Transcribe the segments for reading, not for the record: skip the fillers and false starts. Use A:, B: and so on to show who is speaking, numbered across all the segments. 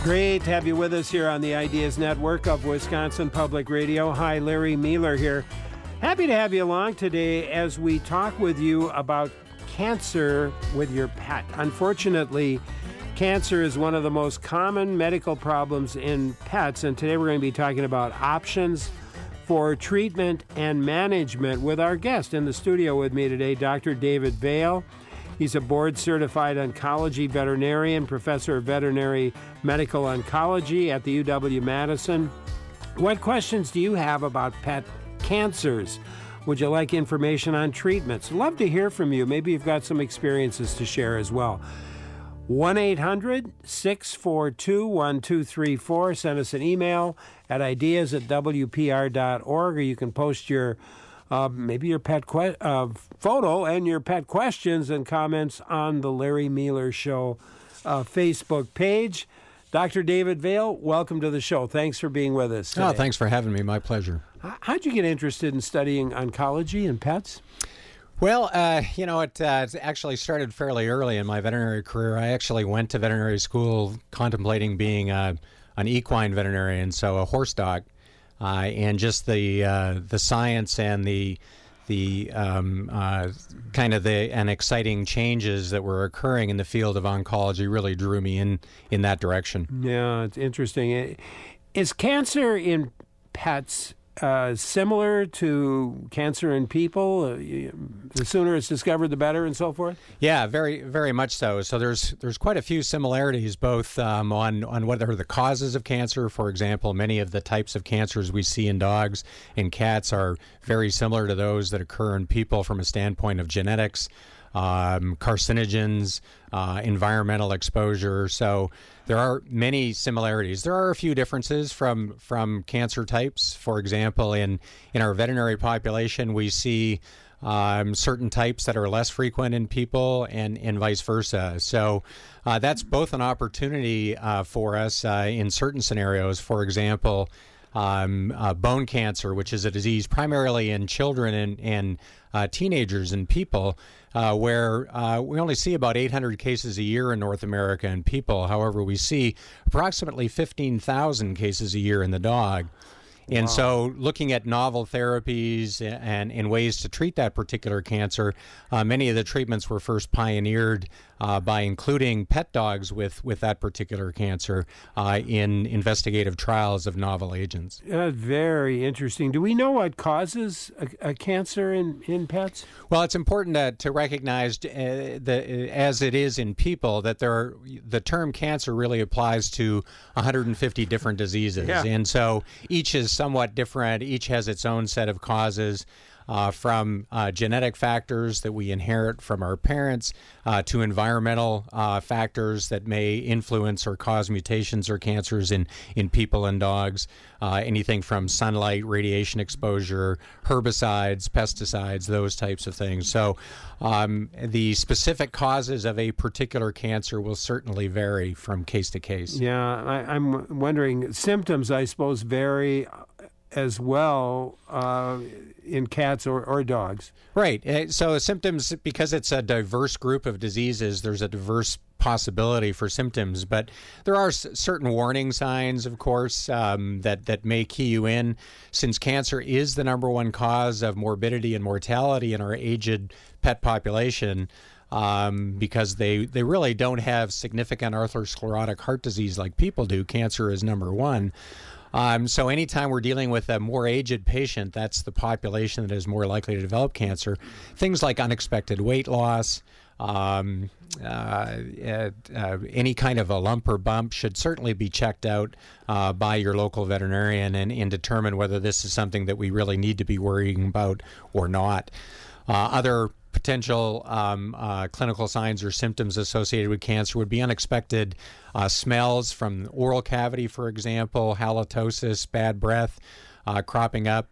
A: Great to have you with us here on the Ideas Network of Wisconsin Public Radio. Hi, Larry Mueller here. Happy to have you along today as we talk with you about cancer with your pet. Unfortunately, cancer is one of the most common medical problems in pets, and today we're going to be talking about options for treatment and management with our guest in the studio with me today, Dr. David Vail. He's a board-certified oncology veterinarian, professor of veterinary medical oncology at the UW-Madison. What questions do you have about pet cancers? Would you like information on treatments? Love to hear from you. Maybe you've got some experiences to share as well. 1-800-642-1234. Send us an email at ideas@wpr.org, or you can post your maybe your pet photo and your pet questions and comments on the Larry Mueller Show Facebook page. Dr. David Vail, welcome to the show. Thanks for being with us today.
B: Oh, thanks for having me. My pleasure.
A: How'd you get interested in studying oncology and pets?
B: Well, it actually started fairly early in my veterinary career. I actually went to veterinary school contemplating being an equine veterinarian, so a horse doc. And just the science and the exciting changes that were occurring in the field of oncology really drew me in that direction. Yeah,
A: it's interesting. Is cancer in pets similar to cancer in people? The sooner it's discovered, the better, and so forth?
B: Yeah, very, very much so. So there's quite a few similarities, both on what are the causes of cancer. For example, many of the types of cancers we see in dogs and cats are very similar to those that occur in people from a standpoint of genetics, carcinogens, environmental exposure. So there are many similarities. There are a few differences from cancer types. For example, in our veterinary population, we see certain types that are less frequent in people and vice versa. So that's both an opportunity for us in certain scenarios. For example, bone cancer, which is a disease primarily in children and teenagers and people, where we only see about 800 cases a year in North America in people. However, we see approximately 15,000 cases a year in the dog. And wow. So looking at novel therapies and ways to treat that particular cancer, many of the treatments were first pioneered by including pet dogs with that particular cancer in investigative trials of novel agents.
A: Very interesting. Do we know what causes a cancer in pets?
B: Well, it's important to recognize, as it is in people, that the term cancer really applies to 150 different diseases. Yeah. And so each is somewhat different. Each has its own set of causes. From genetic factors that we inherit from our parents to environmental factors that may influence or cause mutations or cancers in people and dogs, anything from sunlight, radiation exposure, herbicides, pesticides, those types of things. So the specific causes of a particular cancer will certainly vary from case to case.
A: Yeah, I'm wondering, symptoms, I suppose, vary as well in cats or dogs.
B: Right. So symptoms, because it's a diverse group of diseases, there's a diverse possibility for symptoms, but there are certain warning signs, of course, that may key you in. Since cancer is the number one cause of morbidity and mortality in our aged pet population, because they really don't have significant atherosclerotic heart disease like people do, cancer is number one. So anytime we're dealing with a more aged patient, that's the population that is more likely to develop cancer. Things like unexpected weight loss, any kind of a lump or bump should certainly be checked out by your local veterinarian and determine whether this is something that we really need to be worrying about or not. Other potential clinical signs or symptoms associated with cancer would be unexpected smells from the oral cavity, for example, halitosis, bad breath cropping up,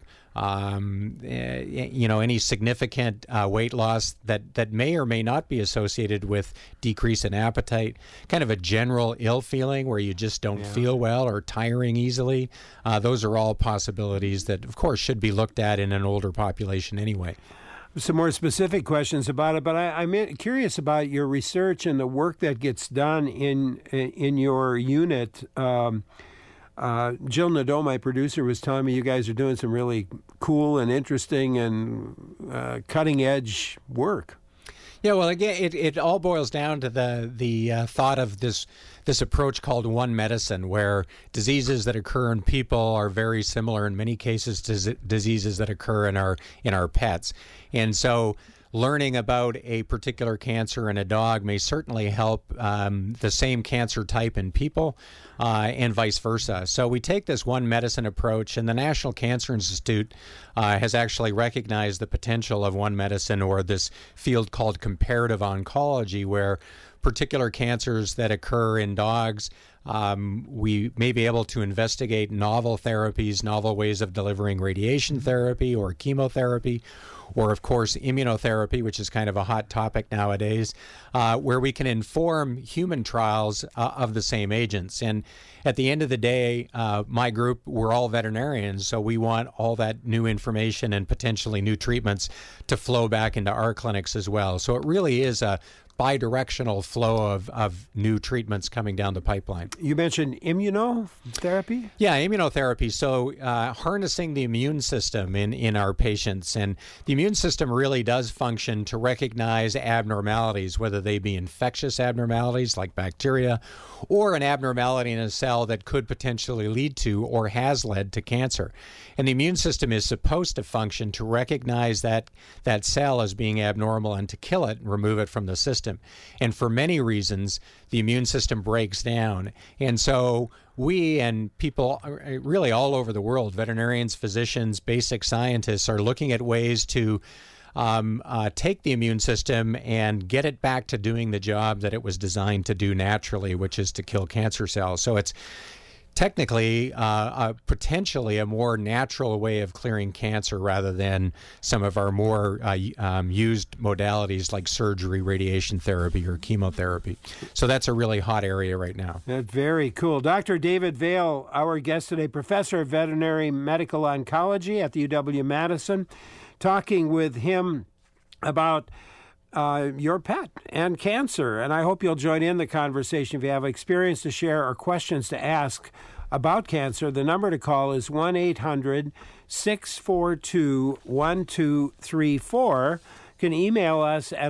B: any significant weight loss that may or may not be associated with decrease in appetite, kind of a general ill feeling where you just don't feel well or tiring easily. Those are all possibilities that, of course, should be looked at in an older population anyway.
A: some more specific questions about it, but I'm curious about your research and the work that gets done in your unit. Jill Nadeau, my producer, was telling me you guys are doing some really cool and interesting and cutting-edge work.
B: Yeah, well, again, it all boils down to the thought of this approach called one medicine, where diseases that occur in people are very similar in many cases to diseases that occur in our pets. And so learning about a particular cancer in a dog may certainly help the same cancer type in people and vice versa. So we take this one medicine approach, and the National Cancer Institute has actually recognized the potential of one medicine, or this field called comparative oncology, where particular cancers that occur in dogs, we may be able to investigate novel therapies, novel ways of delivering radiation therapy or chemotherapy, or, of course, immunotherapy, which is kind of a hot topic nowadays, where we can inform human trials of the same agents. And at the end of the day, my group, we're all veterinarians, so we want all that new information and potentially new treatments to flow back into our clinics as well. So it really is a bidirectional flow of new treatments coming down the pipeline.
A: You mentioned immunotherapy?
B: Yeah, immunotherapy. So harnessing the immune system in our patients. And the immune system really does function to recognize abnormalities, whether they be infectious abnormalities like bacteria, or an abnormality in a cell that could potentially lead to or has led to cancer. And the immune system is supposed to function to recognize that cell as being abnormal and to kill it and remove it from the system. And for many reasons, the immune system breaks down. And so we and people really all over the world, veterinarians, physicians, basic scientists, are looking at ways to take the immune system and get it back to doing the job that it was designed to do naturally, which is to kill cancer cells. So it's technically potentially a more natural way of clearing cancer rather than some of our more used modalities like surgery, radiation therapy, or chemotherapy. So that's a really hot area right now.
A: That's very cool. Dr. David Vail, our guest today, professor of veterinary medical oncology at the UW-Madison, talking with him about your pet and cancer. And I hope you'll join in the conversation if you have experience to share or questions to ask about cancer. The number to call is 1-800-642-1234. You can email us at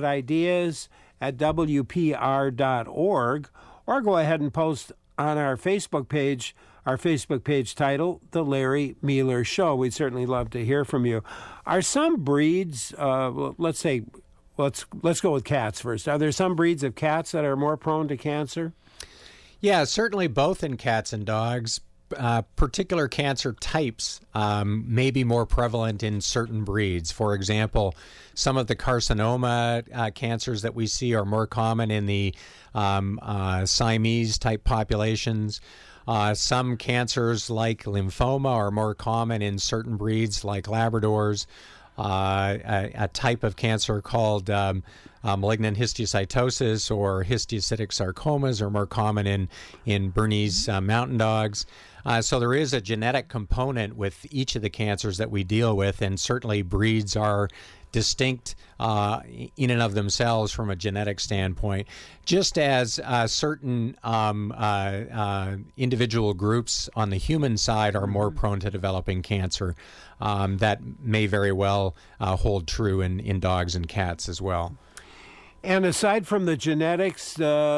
A: ideas@wpr.org, or go ahead and post on our Facebook page title, The Larry Meiler Show. We'd certainly love to hear from you. Are some breeds, let's go with cats first. Are there some breeds of cats that are more prone to cancer?
B: Yeah, certainly both in cats and dogs. Particular cancer types may be more prevalent in certain breeds. For example, some of the carcinoma cancers that we see are more common in the Siamese-type populations. Some cancers like lymphoma are more common in certain breeds like Labradors. A type of cancer called malignant histiocytosis or histiocytic sarcomas are more common in Bernese mountain dogs. So there is a genetic component with each of the cancers that we deal with, and certainly breeds are distinct in and of themselves from a genetic standpoint, just as certain individual groups on the human side are more prone to developing cancer. That may very well hold true in dogs and cats as well.
A: And aside from the genetics,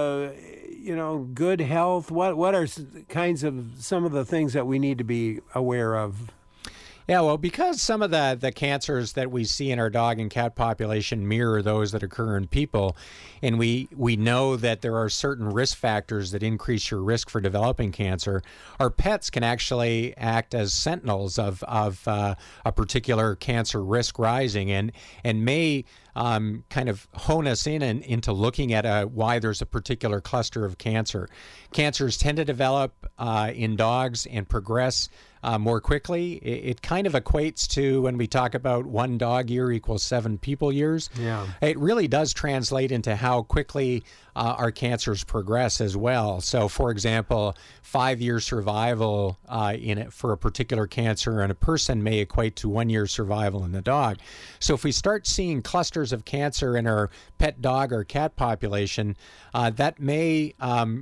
A: good health, what are some of the things that we need to be aware of?
B: Yeah, well, because some of the cancers that we see in our dog and cat population mirror those that occur in people, and we know that there are certain risk factors that increase your risk for developing cancer, our pets can actually act as sentinels of a particular cancer risk rising and may kind of hone us into looking at why there's a particular cluster of cancer. Cancers tend to develop in dogs and progress more quickly. It kind of equates to when we talk about 1 dog year equals 7 people years.
A: Yeah.
B: It really does translate into how quickly our cancers progress as well. So, for example, 5-year survival for a particular cancer in a person may equate to 1 year survival in the dog. So if we start seeing clusters of cancer in our pet dog or cat population, that may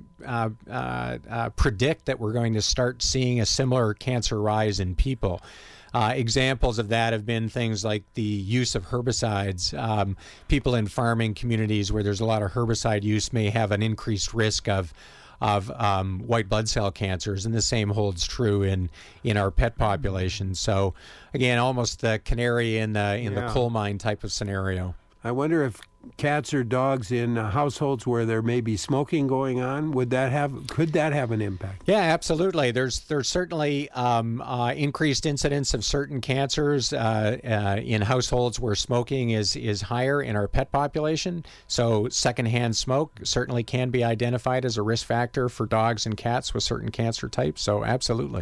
B: predict that we're going to start seeing a similar cancer rise in people. Examples of that have been things like the use of herbicides. People in farming communities where there's a lot of herbicide use may have an increased risk of white blood cell cancers, and the same holds true in our pet population. So, again, almost the canary in the coal mine type of scenario.
A: I wonder if cats or dogs in households where there may be smoking going on, could that have an impact?
B: Yeah, absolutely. There's certainly increased incidence of certain cancers in households where smoking is higher in our pet population. So secondhand smoke certainly can be identified as a risk factor for dogs and cats with certain cancer types. So absolutely.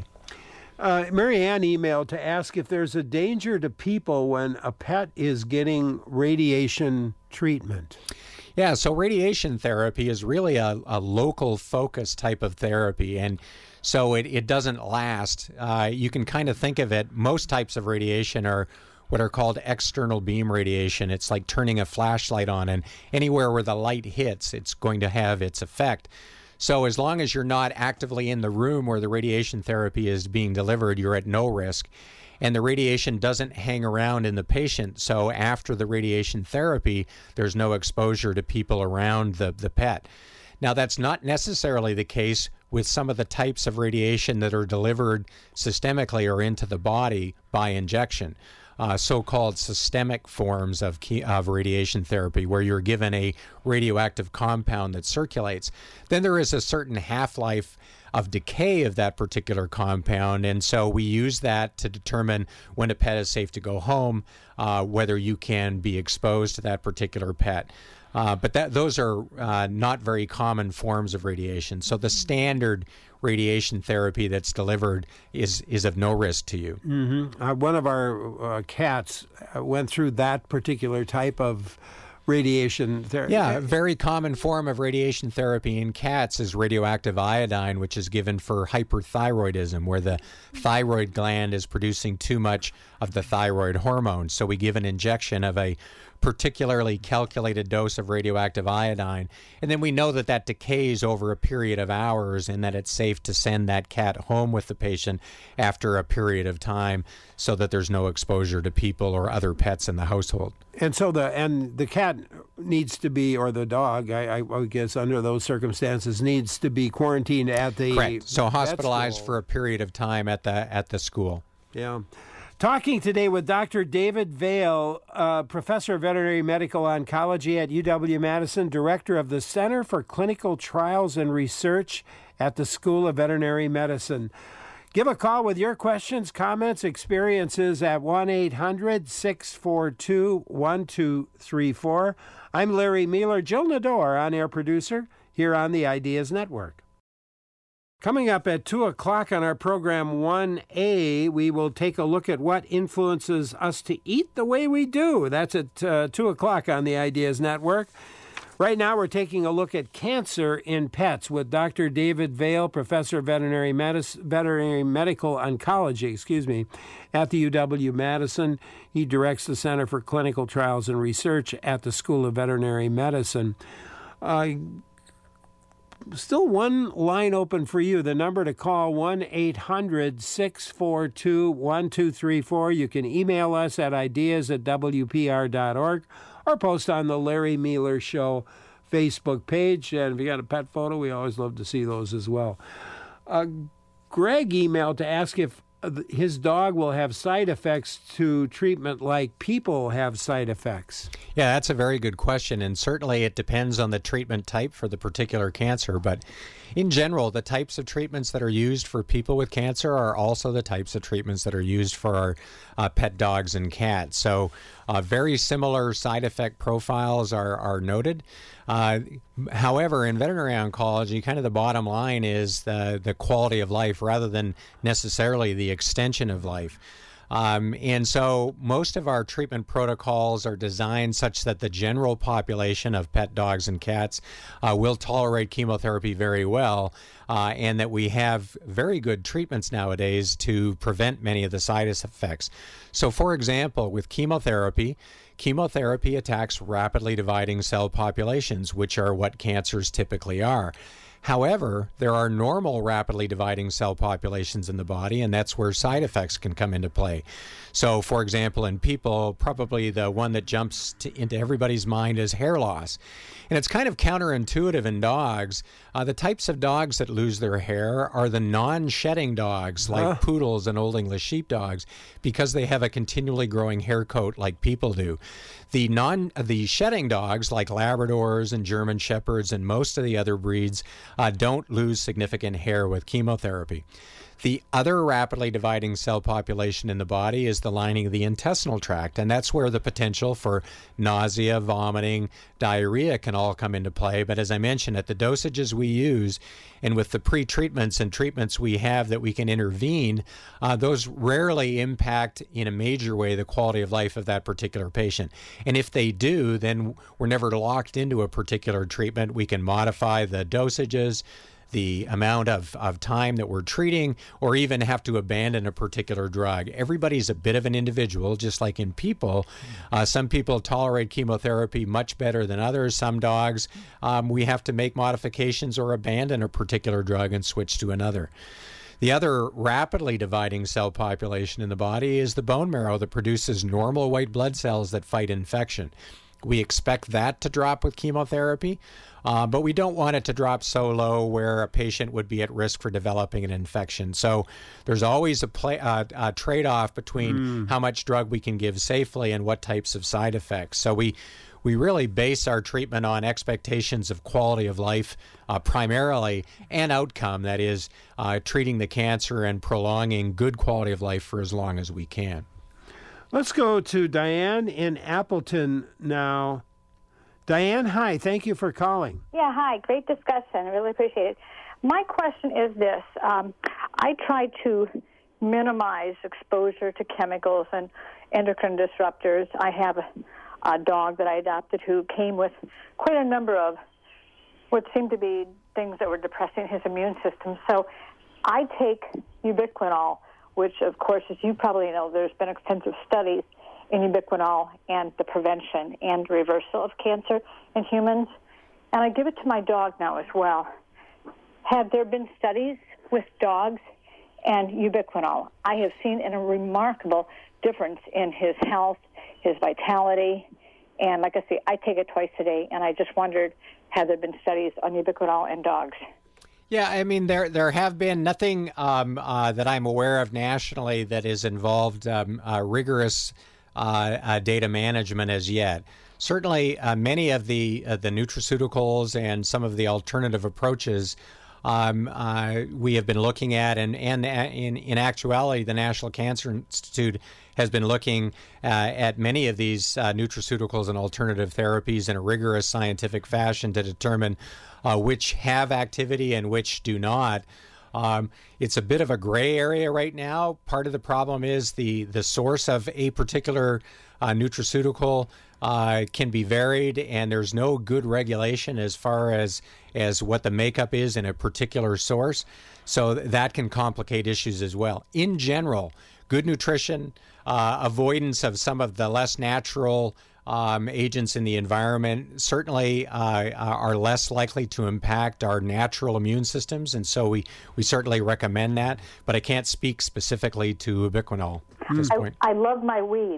A: Mary Ann emailed to ask if there's a danger to people when a pet is getting radiation treatment.
B: Yeah, so radiation therapy is really a local focus type of therapy, and so it doesn't last. You can kind of think of it, most types of radiation are what are called external beam radiation. It's like turning a flashlight on, and anywhere where the light hits, it's going to have its effect. So as long as you're not actively in the room where the radiation therapy is being delivered, you're at no risk. And the radiation doesn't hang around in the patient. So after the radiation therapy, there's no exposure to people around the pet. Now, that's not necessarily the case with some of the types of radiation that are delivered systemically or into the body by injection. So-called systemic forms of radiation therapy, where you're given a radioactive compound that circulates. Then there is a certain half-life of decay of that particular compound, and so we use that to determine when a pet is safe to go home, whether you can be exposed to that particular pet. But those are not very common forms of radiation. So the standard radiation therapy that's delivered is of no risk to you.
A: Mm-hmm. One of our cats went through that particular type of radiation therapy.
B: Yeah, a very common form of radiation therapy in cats is radioactive iodine, which is given for hyperthyroidism, where the thyroid gland is producing too much of the thyroid hormone. So we give an injection of a particularly calculated dose of radioactive iodine, and then we know that that decays over a period of hours and that it's safe to send that cat home with the patient after a period of time so that there's no exposure to people or other pets in the household.
A: And so the cat needs to be, or the dog, I guess under those circumstances, needs to be quarantined at the
B: Correct. So hospitalized for a period of time at the school.
A: Yeah. Talking today with Dr. David Vail, Professor of Veterinary Medical Oncology at UW-Madison, Director of the Center for Clinical Trials and Research at the School of Veterinary Medicine. Give a call with your questions, comments, experiences at 1-800-642-1234. I'm Larry Mueller, Jill Nador, on-air producer here on the Ideas Network. Coming up at 2 o'clock on our program 1A, we will take a look at what influences us to eat the way we do. That's at 2 o'clock on the Ideas Network. Right now, we're taking a look at cancer in pets with Dr. David Vail, Professor of Veterinary Medical Oncology, at the UW-Madison. He directs the Center for Clinical Trials and Research at the School of Veterinary Medicine. Still one line open for you. The number to call, 1-800-642-1234. You can email us at ideas@wpr.org or post on the Larry Mueller Show Facebook page. And if you got a pet photo, we always love to see those as well. Greg emailed to ask if his dog will have side effects to treatment like people have side effects.
B: Yeah, that's a very good question, and certainly it depends on the treatment type for the particular cancer. But in general, the types of treatments that are used for people with cancer are also the types of treatments that are used for our pet dogs and cats. So Very similar side effect profiles are noted. However, in veterinary oncology, kind of the bottom line is the quality of life rather than necessarily the extension of life. And so most of our treatment protocols are designed such that the general population of pet dogs and cats will tolerate chemotherapy very well, and that we have very good treatments nowadays to prevent many of the side effects. So, for example, with chemotherapy attacks rapidly dividing cell populations, which are what cancers typically are. However, there are normal rapidly dividing cell populations in the body, and that's where side effects can come into play. So, for example, in people, probably the one that jumps into everybody's mind is hair loss. And it's kind of counterintuitive in dogs. The types of dogs that lose their hair are the non-shedding dogs, like poodles and Old English sheepdogs, because they have a continually growing hair coat like people do. The shedding dogs, like Labradors and German Shepherds and most of the other breeds, don't lose significant hair with chemotherapy. The other rapidly dividing cell population in the body is the lining of the intestinal tract, and that's where the potential for nausea, vomiting, diarrhea can all come into play. But as I mentioned, at the dosages we use and with the pre-treatments and treatments we have that we can intervene, those rarely impact in a major way the quality of life of that particular patient. And if they do, then we're never locked into a particular treatment. We can modify the dosages, the amount of time that we're treating, or even have to abandon a particular drug. Everybody's a bit of an individual, just like in people. Some people tolerate chemotherapy much better than others. Some dogs, we have to make modifications or abandon a particular drug and switch to another. The other rapidly dividing cell population in the body is the bone marrow that produces normal white blood cells that fight infection. We expect that to drop with chemotherapy, but we don't want it to drop so low where a patient would be at risk for developing an infection. So there's always a trade-off between how much drug we can give safely and what types of side effects. So we really base our treatment on expectations of quality of life primarily, and outcome, that is, treating the cancer and prolonging good quality of life for as long as we can.
A: Let's go to Diane in Appleton now. Diane, hi. Thank you for calling.
C: Yeah, hi. Great discussion. I really appreciate it. My question is this. I try to minimize exposure to chemicals and endocrine disruptors. I have a dog that I adopted who came with quite a number of what seemed to be things that were depressing his immune system. So I take ubiquinol, which, of course, as you probably know, there's been extensive studies in ubiquinol and the prevention and reversal of cancer in humans. And I give it to my dog now as well. Have there been studies with dogs and ubiquinol? I have seen a remarkable difference in his health, his vitality. And like I say, I take it twice a day, and I just wondered, have there been studies on ubiquinol in dogs?
B: Yeah, I mean, there have been nothing that I'm aware of nationally that has involved rigorous data management as yet. Certainly, many of the nutraceuticals and some of the alternative approaches we have been looking at, and in actuality, the National Cancer Institute has been looking at many of these nutraceuticals and alternative therapies in a rigorous scientific fashion to determine which have activity and which do not. It's a bit of a gray area right now. Part of the problem is the source of a particular nutraceutical can be varied, and there's no good regulation as far as what the makeup is in a particular source. So that can complicate issues as well. In general, good nutrition, avoidance of some of the less natural agents in the environment certainly are less likely to impact our natural immune systems, and so we certainly recommend that. But I can't speak specifically to ubiquinol at this point.
C: I love my weeds.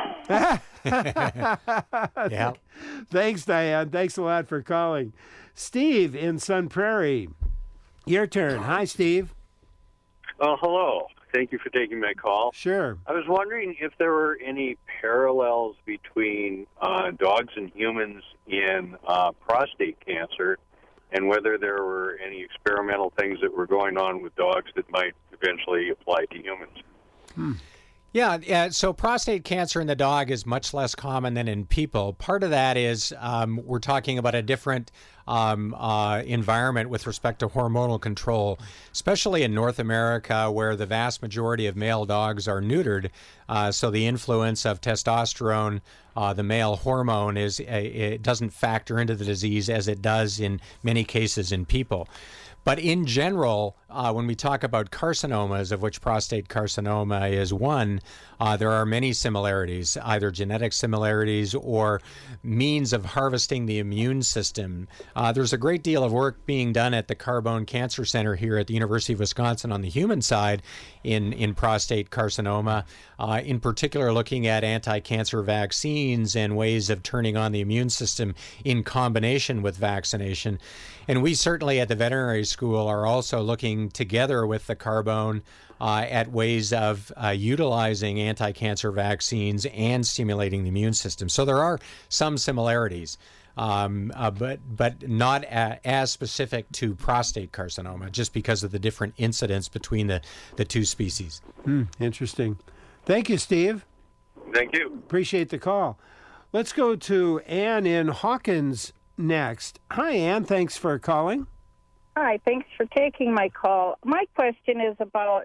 B: Yeah.
A: Thanks, Diane. Thanks a lot for calling. Steve in Sun Prairie, your turn. Hi, Steve.
D: Hello. Thank you for taking my call.
A: Sure.
D: I was wondering if there were any parallels between dogs and humans in prostate cancer, and whether there were any experimental things that were going on with dogs that might eventually apply to humans.
B: Yeah. So prostate cancer in the dog is much less common than in people. Part of that is we're talking about a different environment with respect to hormonal control, especially in North America, where the vast majority of male dogs are neutered. So the influence of testosterone, the male hormone, it doesn't factor into the disease as it does in many cases in people. But in general, when we talk about carcinomas, of which prostate carcinoma is one, there are many similarities, either genetic similarities or means of harvesting the immune system. There's a great deal of work being done at the Carbone Cancer Center here at the University of Wisconsin on the human side in prostate carcinoma, in particular looking at anti-cancer vaccines and ways of turning on the immune system in combination with vaccination. And we certainly at the veterinary school are also looking together with the Carbone at ways of utilizing anti-cancer vaccines and stimulating the immune system. So there are some similarities, but not as specific to prostate carcinoma, just because of the different incidence between the two species.
A: Interesting. Thank you, Steve.
D: Thank you.
A: Appreciate the call. Let's go to Ann in Hawkins next. Hi, Ann. Thanks for calling.
E: Hi, thanks for taking my call. My question is about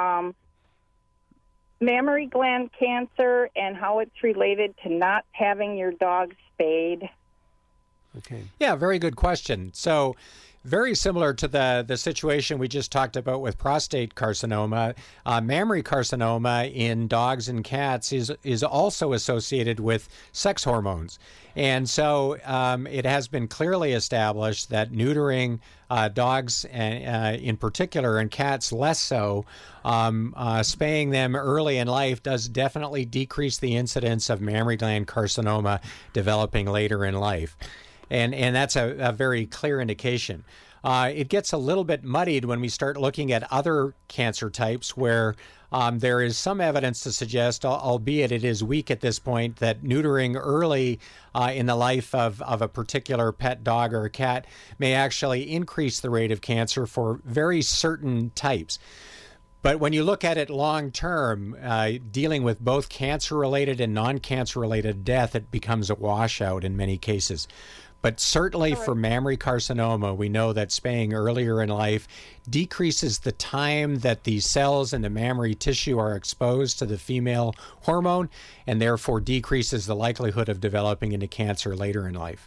E: mammary gland cancer and how it's related to not having your dog spayed.
A: Okay.
B: Yeah, very good question. So very similar to the situation we just talked about with prostate carcinoma, mammary carcinoma in dogs and cats is also associated with sex hormones. And so it has been clearly established that neutering dogs in particular and cats less so, spaying them early in life does definitely decrease the incidence of mammary gland carcinoma developing later in life. And that's a very clear indication. It gets a little bit muddied when we start looking at other cancer types where there is some evidence to suggest, albeit it is weak at this point, that neutering early in the life of a particular pet dog or a cat may actually increase the rate of cancer for very certain types. But when you look at it long term, dealing with both cancer-related and non-cancer-related death, it becomes a washout in many cases. But certainly for mammary carcinoma, we know that spaying earlier in life decreases the time that the cells in the mammary tissue are exposed to the female hormone and therefore decreases the likelihood of developing into cancer later in life.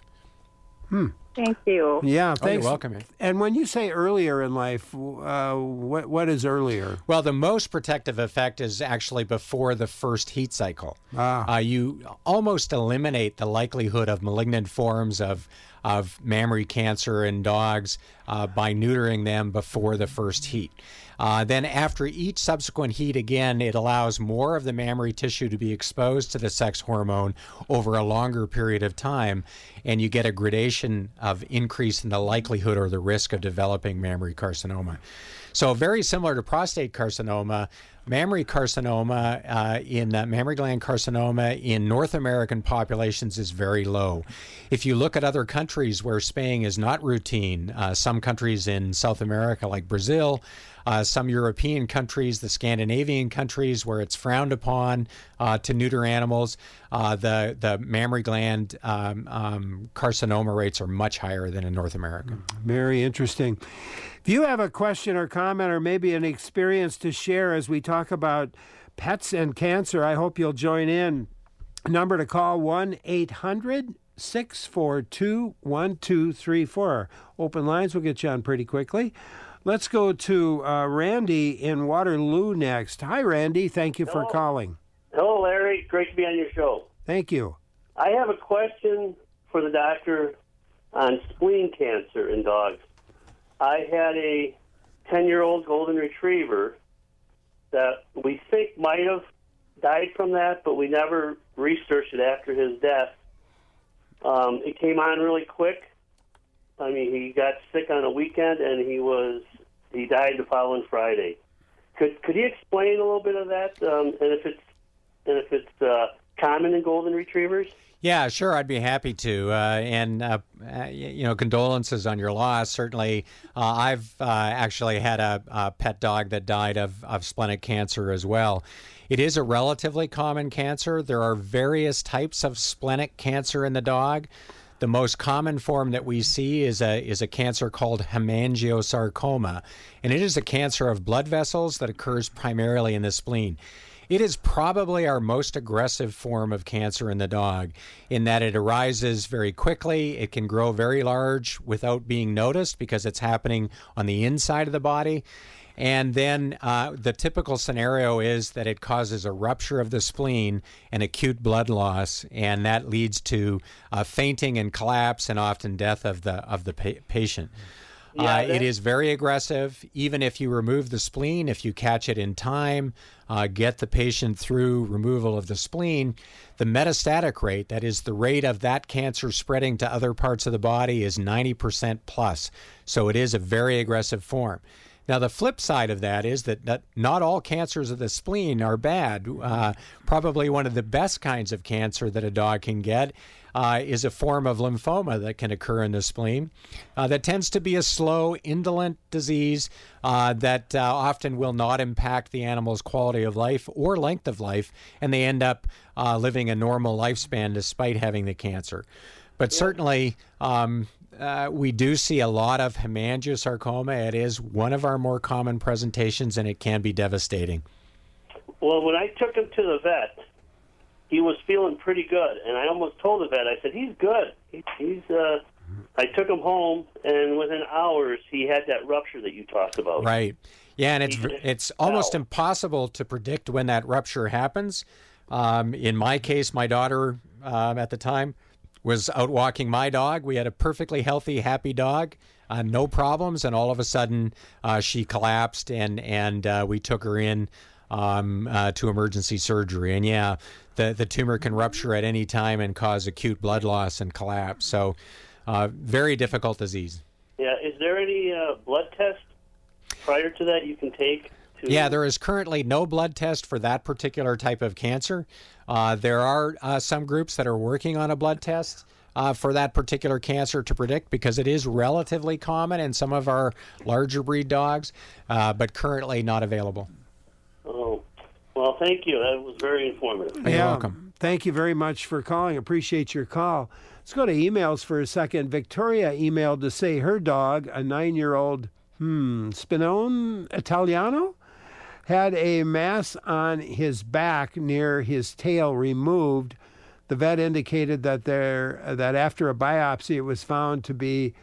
E: Thank you.
A: Yeah, thanks.
B: Oh, you're welcome.
A: And when you say earlier in life, what is earlier?
B: Well, the most protective effect is actually before the first heat cycle. You almost eliminate the likelihood of malignant forms of mammary cancer in dogs by neutering them before the first heat. Then after each subsequent heat, again, it allows more of the mammary tissue to be exposed to the sex hormone over a longer period of time, and you get a gradation of increase in the likelihood or the risk of developing mammary carcinoma. So very similar to prostate carcinoma, mammary carcinoma mammary gland carcinoma in North American populations is very low. If you look at other countries where spaying is not routine, some countries in South America like Brazil, some European countries, the Scandinavian countries where it's frowned upon to neuter animals, the mammary gland carcinoma rates are much higher than in North America.
A: Very interesting. If you have a question or comment or maybe an experience to share as we talk about pets and cancer, I hope you'll join in. Number to call, 1-800-642-1234. Open lines will get you on pretty quickly. Let's go to Randy in Waterloo next. Hi, Randy. Thank you for calling.
F: Hello, Larry. Great to be on your show.
A: Thank you.
F: I have a question for the doctor on spleen cancer in dogs. I had a 10-year-old golden retriever that we think might have died from that, but we never researched it after his death. It came on really quick. I mean, he got sick on a weekend, and he died the following Friday. Could you explain a little bit of that, and if it's common in golden retrievers?
B: Yeah, sure. I'd be happy to. Condolences on your loss. Certainly, I've actually had a pet dog that died of splenic cancer as well. It is a relatively common cancer. There are various types of splenic cancer in the dog. The most common form that we see is a cancer called hemangiosarcoma, and it is a cancer of blood vessels that occurs primarily in the spleen. It is probably our most aggressive form of cancer in the dog in that it arises very quickly. It can grow very large without being noticed because it's happening on the inside of the body. And then the typical scenario is that it causes a rupture of the spleen and acute blood loss, and that leads to fainting and collapse and often death of the patient. It is very aggressive. Even if you remove the spleen, if you catch it in time, get the patient through removal of the spleen, the metastatic rate, that is the rate of that cancer spreading to other parts of the body, is 90% plus. So it is a very aggressive form. Now, the flip side of that is that not all cancers of the spleen are bad. Probably one of the best kinds of cancer that a dog can get is a form of lymphoma that can occur in the spleen. That tends to be a slow, indolent disease that often will not impact the animal's quality of life or length of life, and they end up living a normal lifespan despite having the cancer. But certainly, we do see a lot of hemangiosarcoma. It is one of our more common presentations, and it can be devastating.
F: Well, when I took him to the vet, he was feeling pretty good, and I almost told the vet, I said, he's good. I took him home, and within hours, he had that rupture that you talked about.
B: Right. Yeah, and it's almost impossible to predict when that rupture happens. In my case, my daughter at the time was out walking my dog. We had a perfectly healthy, happy dog, no problems, and all of a sudden she collapsed, and we took her in to emergency surgery. And yeah, the tumor can rupture at any time and cause acute blood loss and collapse. So very difficult disease.
F: Yeah, is there any blood test prior to that you can take?
B: Yeah, there is currently no blood test for that particular type of cancer. There are some groups that are working on a blood test for that particular cancer to predict, because it is relatively common in some of our larger breed dogs, but currently not available.
F: Oh, well, thank you. That was very informative.
B: You're welcome.
A: Thank you very much for calling. Appreciate your call. Let's go to emails for a second. Victoria emailed to say her dog, a 9-year-old Spinone Italiano, had a mass on his back near his tail removed. The vet indicated that after a biopsy it was found to be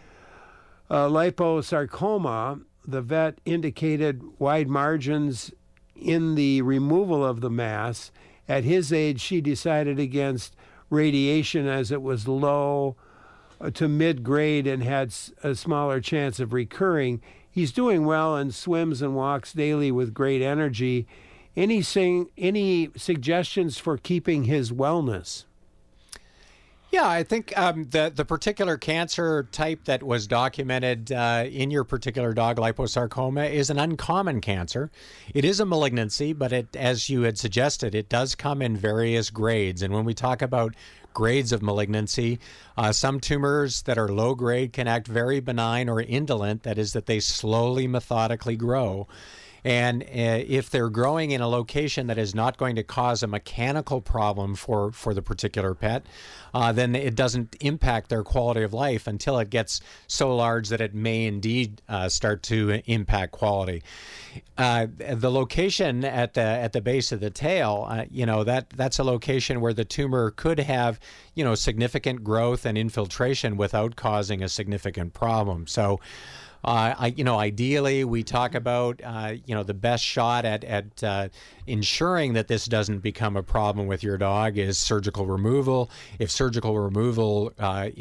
A: liposarcoma. The vet indicated wide margins in the removal of the mass. At his age, she decided against radiation as it was low to mid-grade and had a smaller chance of recurring. He's doing well and swims and walks daily with great energy. Any suggestions for keeping his wellness?
B: Yeah, I think the particular cancer type that was documented in your particular dog, liposarcoma, is an uncommon cancer. It is a malignancy, but as you had suggested, it does come in various grades. And when we talk about grades of malignancy, some tumors that are low grade can act very benign or indolent, that is, that they slowly, methodically grow. And if they're growing in a location that is not going to cause a mechanical problem for the particular pet, then it doesn't impact their quality of life until it gets so large that it may indeed start to impact quality. The location at the base of the tail, that's a location where the tumor could have, significant growth and infiltration without causing a significant problem. So, ideally, we talk about, the best shot at ensuring that this doesn't become a problem with your dog is surgical removal. If surgical removal,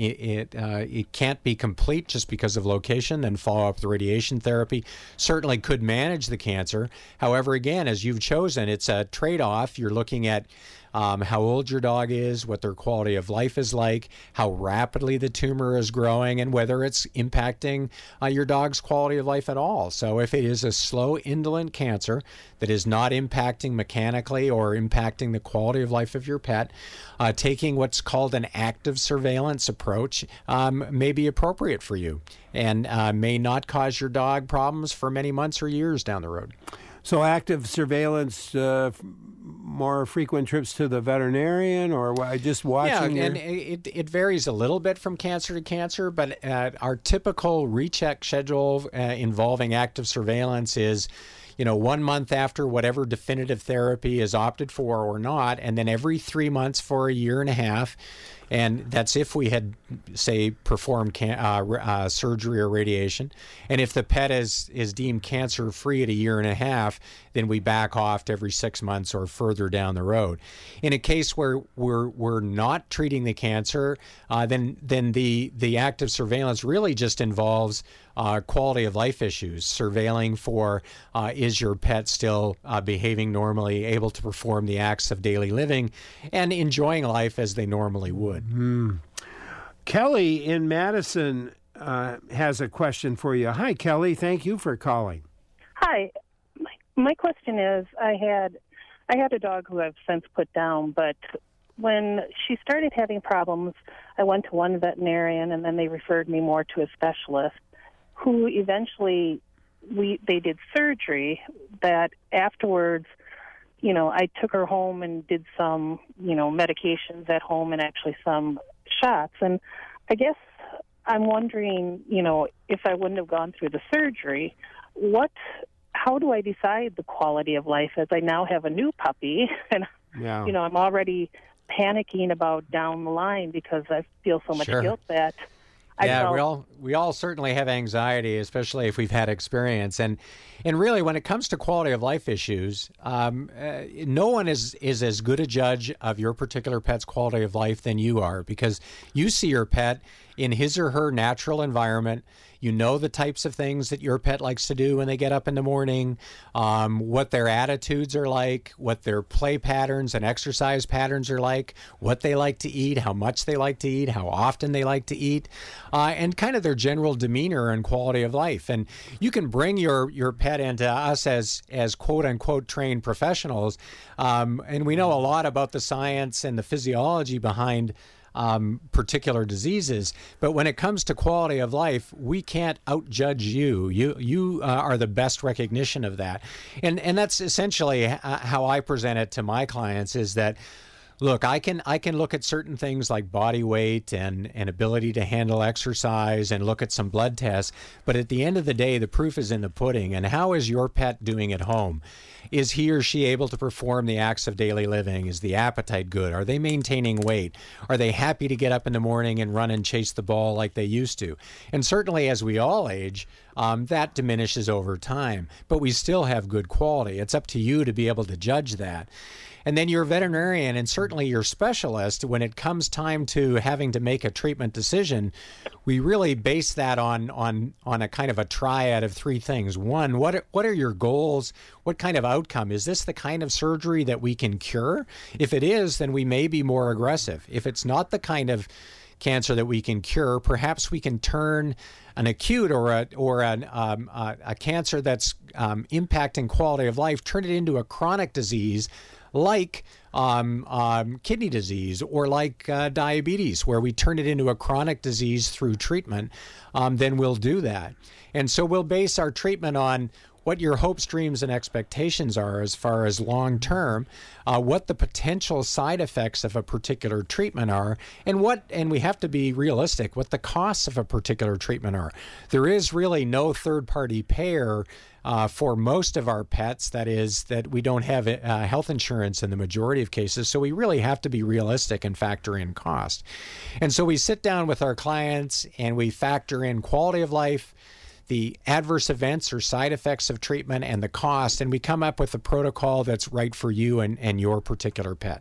B: it can't be complete just because of location, then follow up with radiation therapy. Certainly could manage the cancer. However, again, as you've chosen, it's a trade-off. You're looking at how old your dog is, what their quality of life is like, how rapidly the tumor is growing, and whether it's impacting your dog's quality of life at all. So if it is a slow, indolent cancer that is not impacting mechanically or impacting the quality of life of your pet, taking what's called an active surveillance approach may be appropriate for you and may not cause your dog problems for many months or years down the road.
A: So active surveillance, more frequent trips to the veterinarian, or just watching?
B: Yeah, and it varies a little bit from cancer to cancer, but our typical recheck schedule involving active surveillance is 1 month after whatever definitive therapy is opted for or not, and then every 3 months for a year and a half. And that's if we had, say, performed surgery or radiation. And if the pet is deemed cancer-free at a year and a half, then we back off to every 6 months or further down the road. In a case where we're not treating the cancer, then the active surveillance really just involves quality of life issues, surveilling for is your pet still behaving normally, able to perform the acts of daily living, and enjoying life as they normally would.
A: Kelly in Madison has a question for you. Hi, Kelly. Thank you for calling.
G: Hi. My question is, I had a dog who I've since put down, but when she started having problems, I went to one veterinarian, and then they referred me more to a specialist, who eventually they did surgery. That afterwards, I took her home and did some, medications at home and actually some shots. And I guess I'm wondering, if I wouldn't have gone through the surgery, how do I decide the quality of life as I now have a new puppy? And, I'm already panicking about down the line because I feel so much guilt that
B: we all certainly have anxiety, especially if we've had experience. And really, when it comes to quality of life issues, no one is as good a judge of your particular pet's quality of life than you are, because you see your pet in his or her natural environment. You know the types of things that your pet likes to do when they get up in the morning, what their attitudes are like, what their play patterns and exercise patterns are like, what they like to eat, how much they like to eat, how often they like to eat, and kind of their general demeanor and quality of life. And you can bring your pet into us as quote-unquote trained professionals, and we know a lot about the science and the physiology behind particular diseases, but when it comes to quality of life, we can't outjudge you. You are the best recognition of that, and that's essentially how I present it to my clients. Is that, look, I can look at certain things like body weight and ability to handle exercise and look at some blood tests, but at the end of the day, the proof is in the pudding. And how is your pet doing at home? Is he or she able to perform the acts of daily living? Is the appetite good? Are they maintaining weight? Are they happy to get up in the morning and run and chase the ball like they used to? And certainly as we all age, that diminishes over time, but we still have good quality. It's up to you to be able to judge that. And then your veterinarian and certainly your specialist, when it comes time to having to make a treatment decision, we really base that on a kind of a triad of three things. One, what are your goals? What kind of outcome? Is this the kind of surgery that we can cure? If it is, then we may be more aggressive. If it's not the kind of cancer that we can cure, perhaps we can turn an acute or a cancer that's impacting quality of life, turn it into a chronic disease like kidney disease or like diabetes, where we turn it into a chronic disease through treatment, then we'll do that. And so we'll base our treatment on what your hopes, dreams, and expectations are as far as long-term, what the potential side effects of a particular treatment are, and we have to be realistic, what the costs of a particular treatment are. There is really no third-party payer for most of our pets, that we don't have health insurance in the majority of cases, so we really have to be realistic and factor in cost. And so we sit down with our clients and we factor in quality of life, the adverse events or side effects of treatment, and the cost, and we come up with a protocol that's right for you and your particular pet.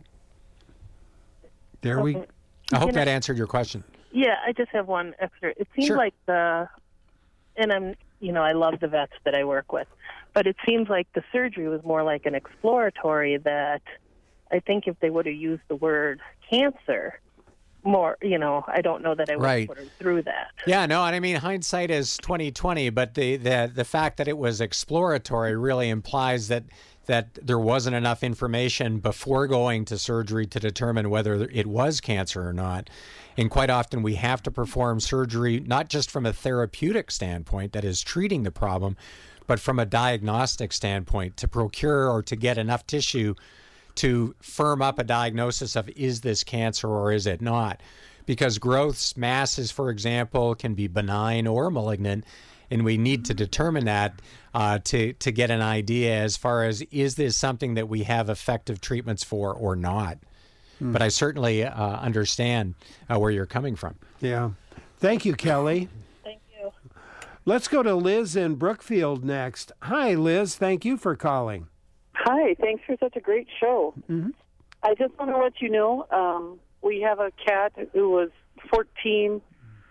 B: I hope that answered your question.
G: Yeah, I just have one extra. It seems like I love the vets that I work with, but it seems like the surgery was more like an exploratory, that I think if they would have used the word cancer more, I don't know that I would have put her through that.
B: Yeah, no, and I mean, hindsight is 20/20, but the fact that it was exploratory really implies that there wasn't enough information before going to surgery to determine whether it was cancer or not. And quite often we have to perform surgery not just from a therapeutic standpoint, that is treating the problem, but from a diagnostic standpoint to procure or to get enough tissue to firm up a diagnosis of is this cancer or is it not? Because growths, masses, for example, can be benign or malignant, and we need to determine that to get an idea as far as is this something that we have effective treatments for or not. But I certainly understand where you're coming from.
A: Yeah. Thank you, Kelly.
G: Thank you.
A: Let's go to Liz in Brookfield next. Hi, Liz. Thank you for calling.
H: Hi, thanks for such a great show.
A: Mm-hmm.
H: I just want to let you know, we have a cat who was 14,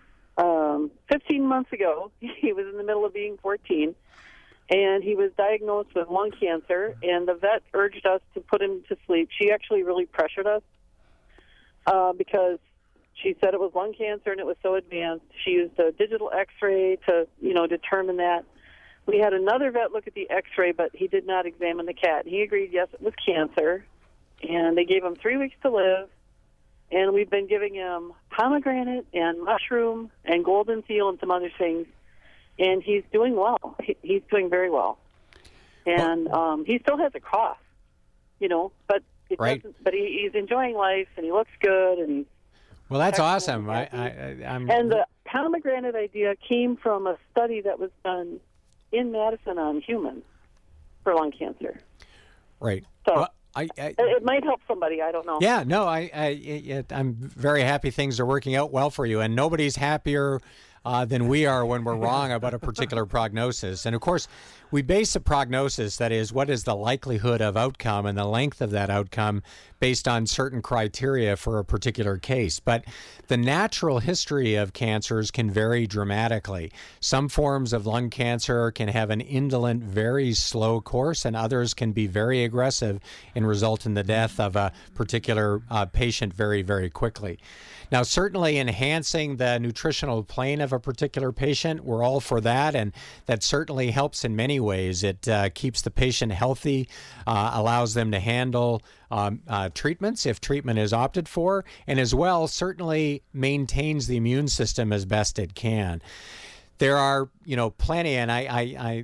H: 15 months ago. He was in the middle of being 14, and he was diagnosed with lung cancer, and the vet urged us to put him to sleep. She actually really pressured us because she said it was lung cancer and it was so advanced. She used a digital X-ray to, determine that. We had another vet look at the X-ray, but he did not examine the cat. He agreed, yes, it was cancer, and they gave him 3 weeks to live, and we've been giving him pomegranate and mushroom and golden seal and some other things, and he's doing well. He's doing very well. And he still has a cough, but it doesn't. But he's enjoying life, and he looks good, and
B: well, that's awesome.
H: And the pomegranate idea came from a study that was done in Madison on humans for lung cancer.
B: Right.
H: So
B: well,
H: it might help somebody. I don't know.
B: Yeah, no, I'm very happy things are working out well for you, and nobody's happier than we are when we're wrong about a particular prognosis. And of course, we base a prognosis, that is, what is the likelihood of outcome and the length of that outcome based on certain criteria for a particular case. But the natural history of cancers can vary dramatically. Some forms of lung cancer can have an indolent, very slow course, and others can be very aggressive and result in the death of a particular patient very, very quickly. Now, certainly enhancing the nutritional plane of a particular patient, we're all for that, and that certainly helps in many ways. It keeps the patient healthy, allows them to handle treatments if treatment is opted for, and as well certainly maintains the immune system as best it can. There are, plenty, and I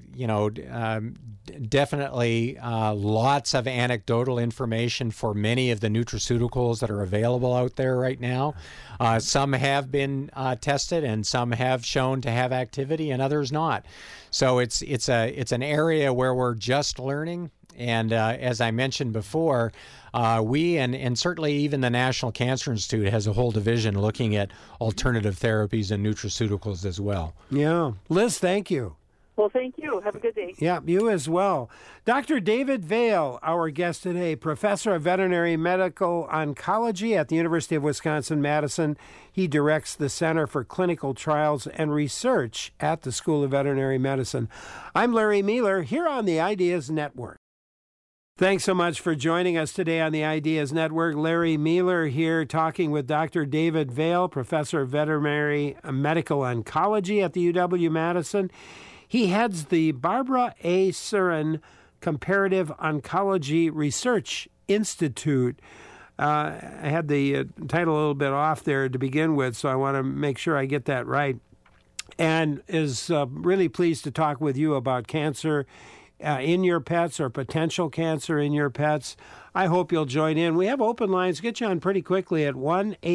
B: definitely lots of anecdotal information for many of the nutraceuticals that are available out there right now. Some have been tested, and some have shown to have activity, and others not. So it's an area where we're just learning. And as I mentioned before, we and certainly even the National Cancer Institute has a whole division looking at alternative therapies and nutraceuticals as well.
A: Yeah. Liz, thank you.
H: Well, thank you. Have a good day.
A: Yeah, you as well. Dr. David Vail, our guest today, professor of veterinary medical oncology at the University of Wisconsin-Madison. He directs the Center for Clinical Trials and Research at the School of Veterinary Medicine. I'm Larry Mueller here on the Ideas Network. Thanks so much for joining us today on the Ideas Network. Larry Mueller here talking with Dr. David Vail, professor of veterinary medical oncology at the UW-Madison. He heads the Barbara A. Surin Comparative Oncology Research Institute. I had the title a little bit off there to begin with, so I want to make sure I get that right. And is really pleased to talk with you about cancer in your pets or potential cancer in your pets. I hope you'll join in. We have open lines. Get you on pretty quickly at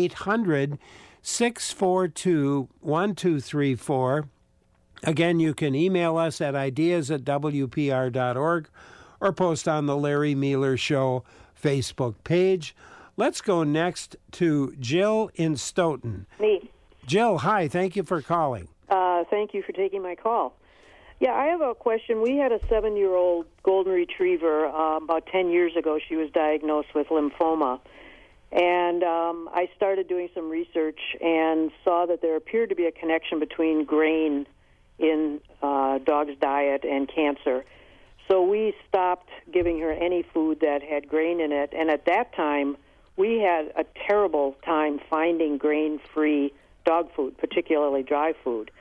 A: 1-800-642-1234. Again, you can email us at ideas@wpr.org or post on the Larry Mueller Show Facebook page. Let's go next to Jill in Stoughton.
I: Me.
A: Jill, hi. Thank you for calling.
I: Thank you for taking my call. Yeah, I have a question. We had a 7-year-old golden retriever about 10 years ago. She was diagnosed with lymphoma. And I started doing some research and saw that there appeared to be a connection between grain in dogs' diet and cancer. So we stopped giving her any food that had grain in it. And at that time, we had a terrible time finding grain-free dog food, particularly dry food.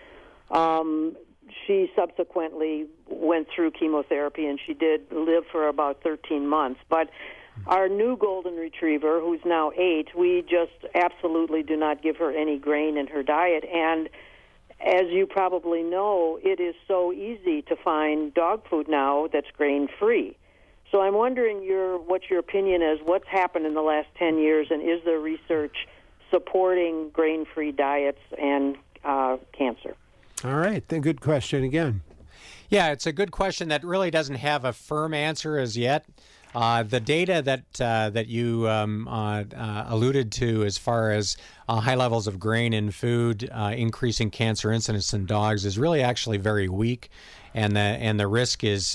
I: She subsequently went through chemotherapy, and she did live for about 13 months. But our new golden retriever, who's now 8, we just absolutely do not give her any grain in her diet. And as you probably know, it is so easy to find dog food now that's grain-free. So I'm wondering what your opinion is. What's happened in the last 10 years, and is there research supporting grain-free diets and cancer?
A: All right. Then good question again.
B: Yeah, it's a good question that really doesn't have a firm answer as yet. The data that you alluded to, as far as high levels of grain in food increasing cancer incidence in dogs, is really actually very weak, and the risk is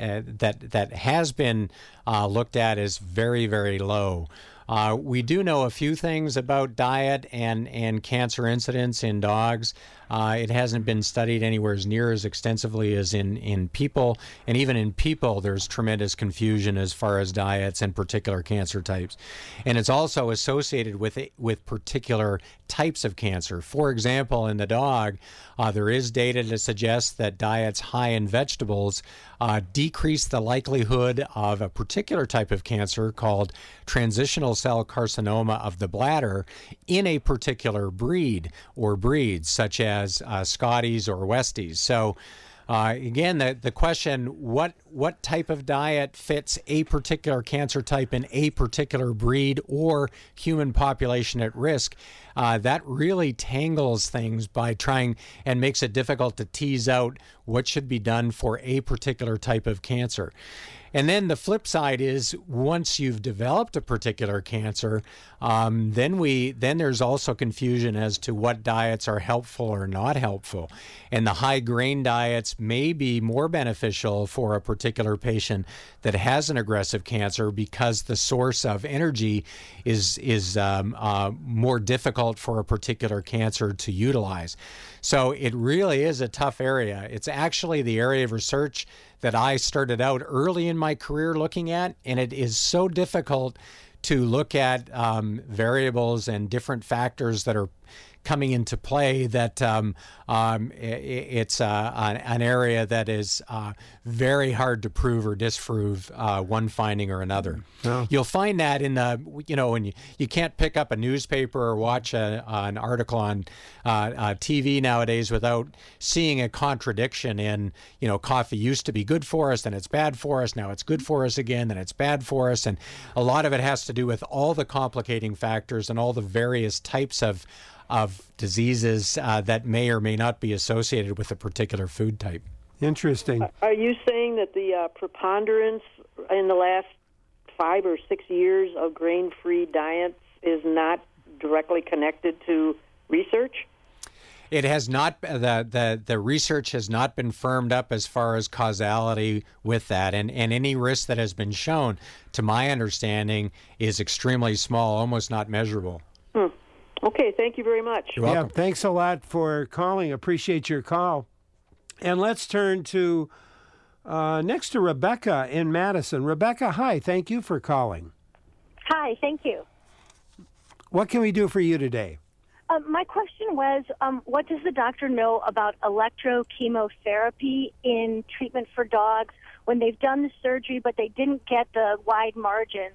B: that has been looked at is very, very low. We do know a few things about diet and cancer incidence in dogs. It hasn't been studied anywhere near as extensively as in people. And even in people, there's tremendous confusion as far as diets and particular cancer types. And it's also associated with particular types of cancer. For example, in the dog, there is data to suggest that diets high in vegetables decrease the likelihood of a particular type of cancer called transitional cell carcinoma of the bladder in a particular breed or breeds, such as Scotties or Westies. So again, the question, what type of diet fits a particular cancer type in a particular breed or human population at risk, that really tangles things by trying and makes it difficult to tease out what should be done for a particular type of cancer. And then the flip side is, once you've developed a particular cancer, then there's also confusion as to what diets are helpful or not helpful. And the high grain diets may be more beneficial for a particular patient that has an aggressive cancer, because the source of energy is more difficult for a particular cancer to utilize. So it really is a tough area. It's actually the area of research that I started out early in my career looking at, and it is so difficult to look at variables and different factors that are coming into play that it's an area that is very hard to prove or disprove one finding or another. Oh. You'll find that in when you can't pick up a newspaper or watch an article on TV nowadays without seeing a contradiction in, coffee used to be good for us, then it's bad for us, now it's good for us again, then it's bad for us. And a lot of it has to do with all the complicating factors and all the various types of diseases that may or may not be associated with a particular food type.
I: Interesting. Are you saying that the preponderance in the last 5 or 6 years of grain-free diets is not directly connected to research?
B: It has not. The research has not been firmed up as far as causality with that, and any risk that has been shown, to my understanding, is extremely small, almost not measurable.
I: Okay, thank you very much.
B: You're welcome.
A: Yeah, thanks a lot for calling. Appreciate your call. And let's turn to next to Rebecca in Madison. Rebecca, hi. Thank you for calling.
J: Hi, thank you.
A: What can we do for you today?
J: My question was, what does the doctor know about electrochemotherapy in treatment for dogs when they've done the surgery but they didn't get the wide margins?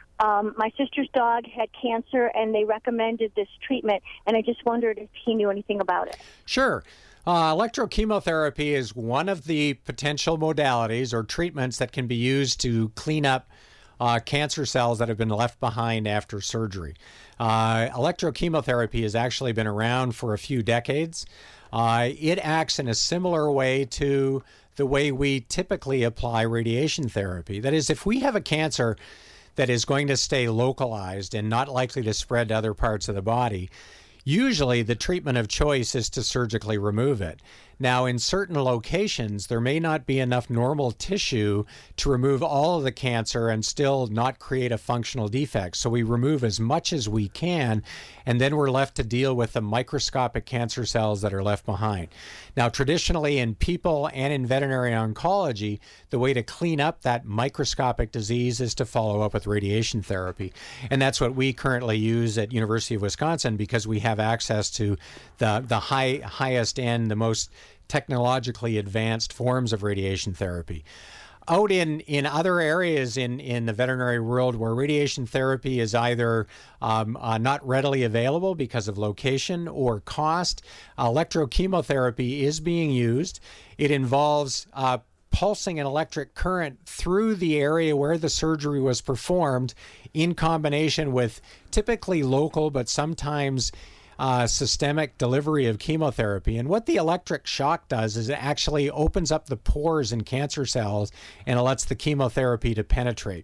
J: My sister's dog had cancer, and they recommended this treatment, and I just wondered if he knew anything about it.
B: Sure. Electrochemotherapy is one of the potential modalities or treatments that can be used to clean up cancer cells that have been left behind after surgery. Electrochemotherapy has actually been around for a few decades. It acts in a similar way to the way we typically apply radiation therapy. That is, if we have a cancer that is going to stay localized and not likely to spread to other parts of the body, usually the treatment of choice is to surgically remove it. Now, in certain locations, there may not be enough normal tissue to remove all of the cancer and still not create a functional defect. So we remove as much as we can, and then we're left to deal with the microscopic cancer cells that are left behind. Now, traditionally in people and in veterinary oncology, the way to clean up that microscopic disease is to follow up with radiation therapy. And that's what we currently use at University of Wisconsin because we have access to the highest end, the most technologically advanced forms of radiation therapy. Out in other areas in the veterinary world where radiation therapy is either not readily available because of location or cost, electrochemotherapy is being used. It involves pulsing an electric current through the area where the surgery was performed in combination with typically local but sometimes systemic delivery of chemotherapy. And what the electric shock does is it actually opens up the pores in cancer cells and it lets the chemotherapy to penetrate.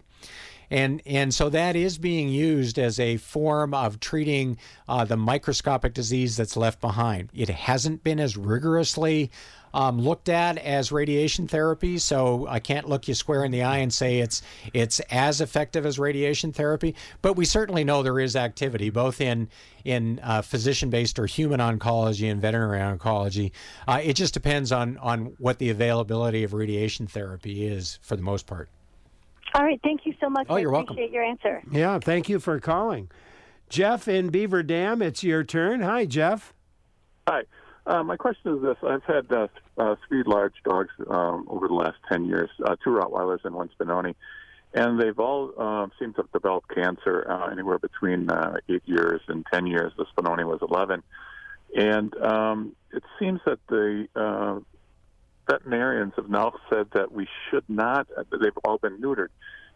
B: And so that is being used as a form of treating the microscopic disease that's left behind. It hasn't been as rigorously looked at as radiation therapy, so I can't look you square in the eye and say it's as effective as radiation therapy, but we certainly know there is activity both in physician-based or human oncology and veterinary oncology. It just depends on what the availability of radiation therapy is for the most part.
J: All right, thank you so much.
B: Oh, you're welcome.
J: I appreciate your answer.
A: Yeah, thank you for calling. Jeff in Beaver Dam, it's your turn. Hi, Jeff.
K: Hi. My question is this. I've had 3 large dogs over the last 10 years, 2 Rottweilers and 1 Spinoni, and they've all seemed to have developed cancer anywhere between 8 years and 10 years. The Spinoni was 11. And it seems that the veterinarians have now said that we should not, they've all been neutered,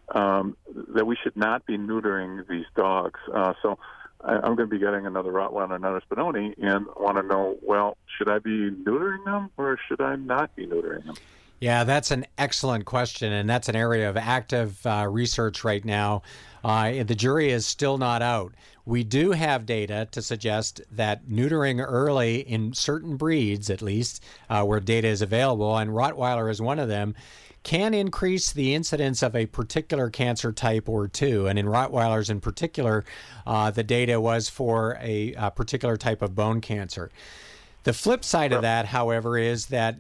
K: that we should not be neutering these dogs. So I'm going to be getting another Rottweiler and another Spinoni, and want to know, well, should I be neutering them or should I not be neutering them?
B: Yeah, that's an excellent question, and that's an area of active research right now. The jury is still not out. We do have data to suggest that neutering early in certain breeds, at least, where data is available, and Rottweiler is one of them, can increase the incidence of a particular cancer type or two. And in Rottweilers in particular, the data was for a particular type of bone cancer. The flip side of that, however, is that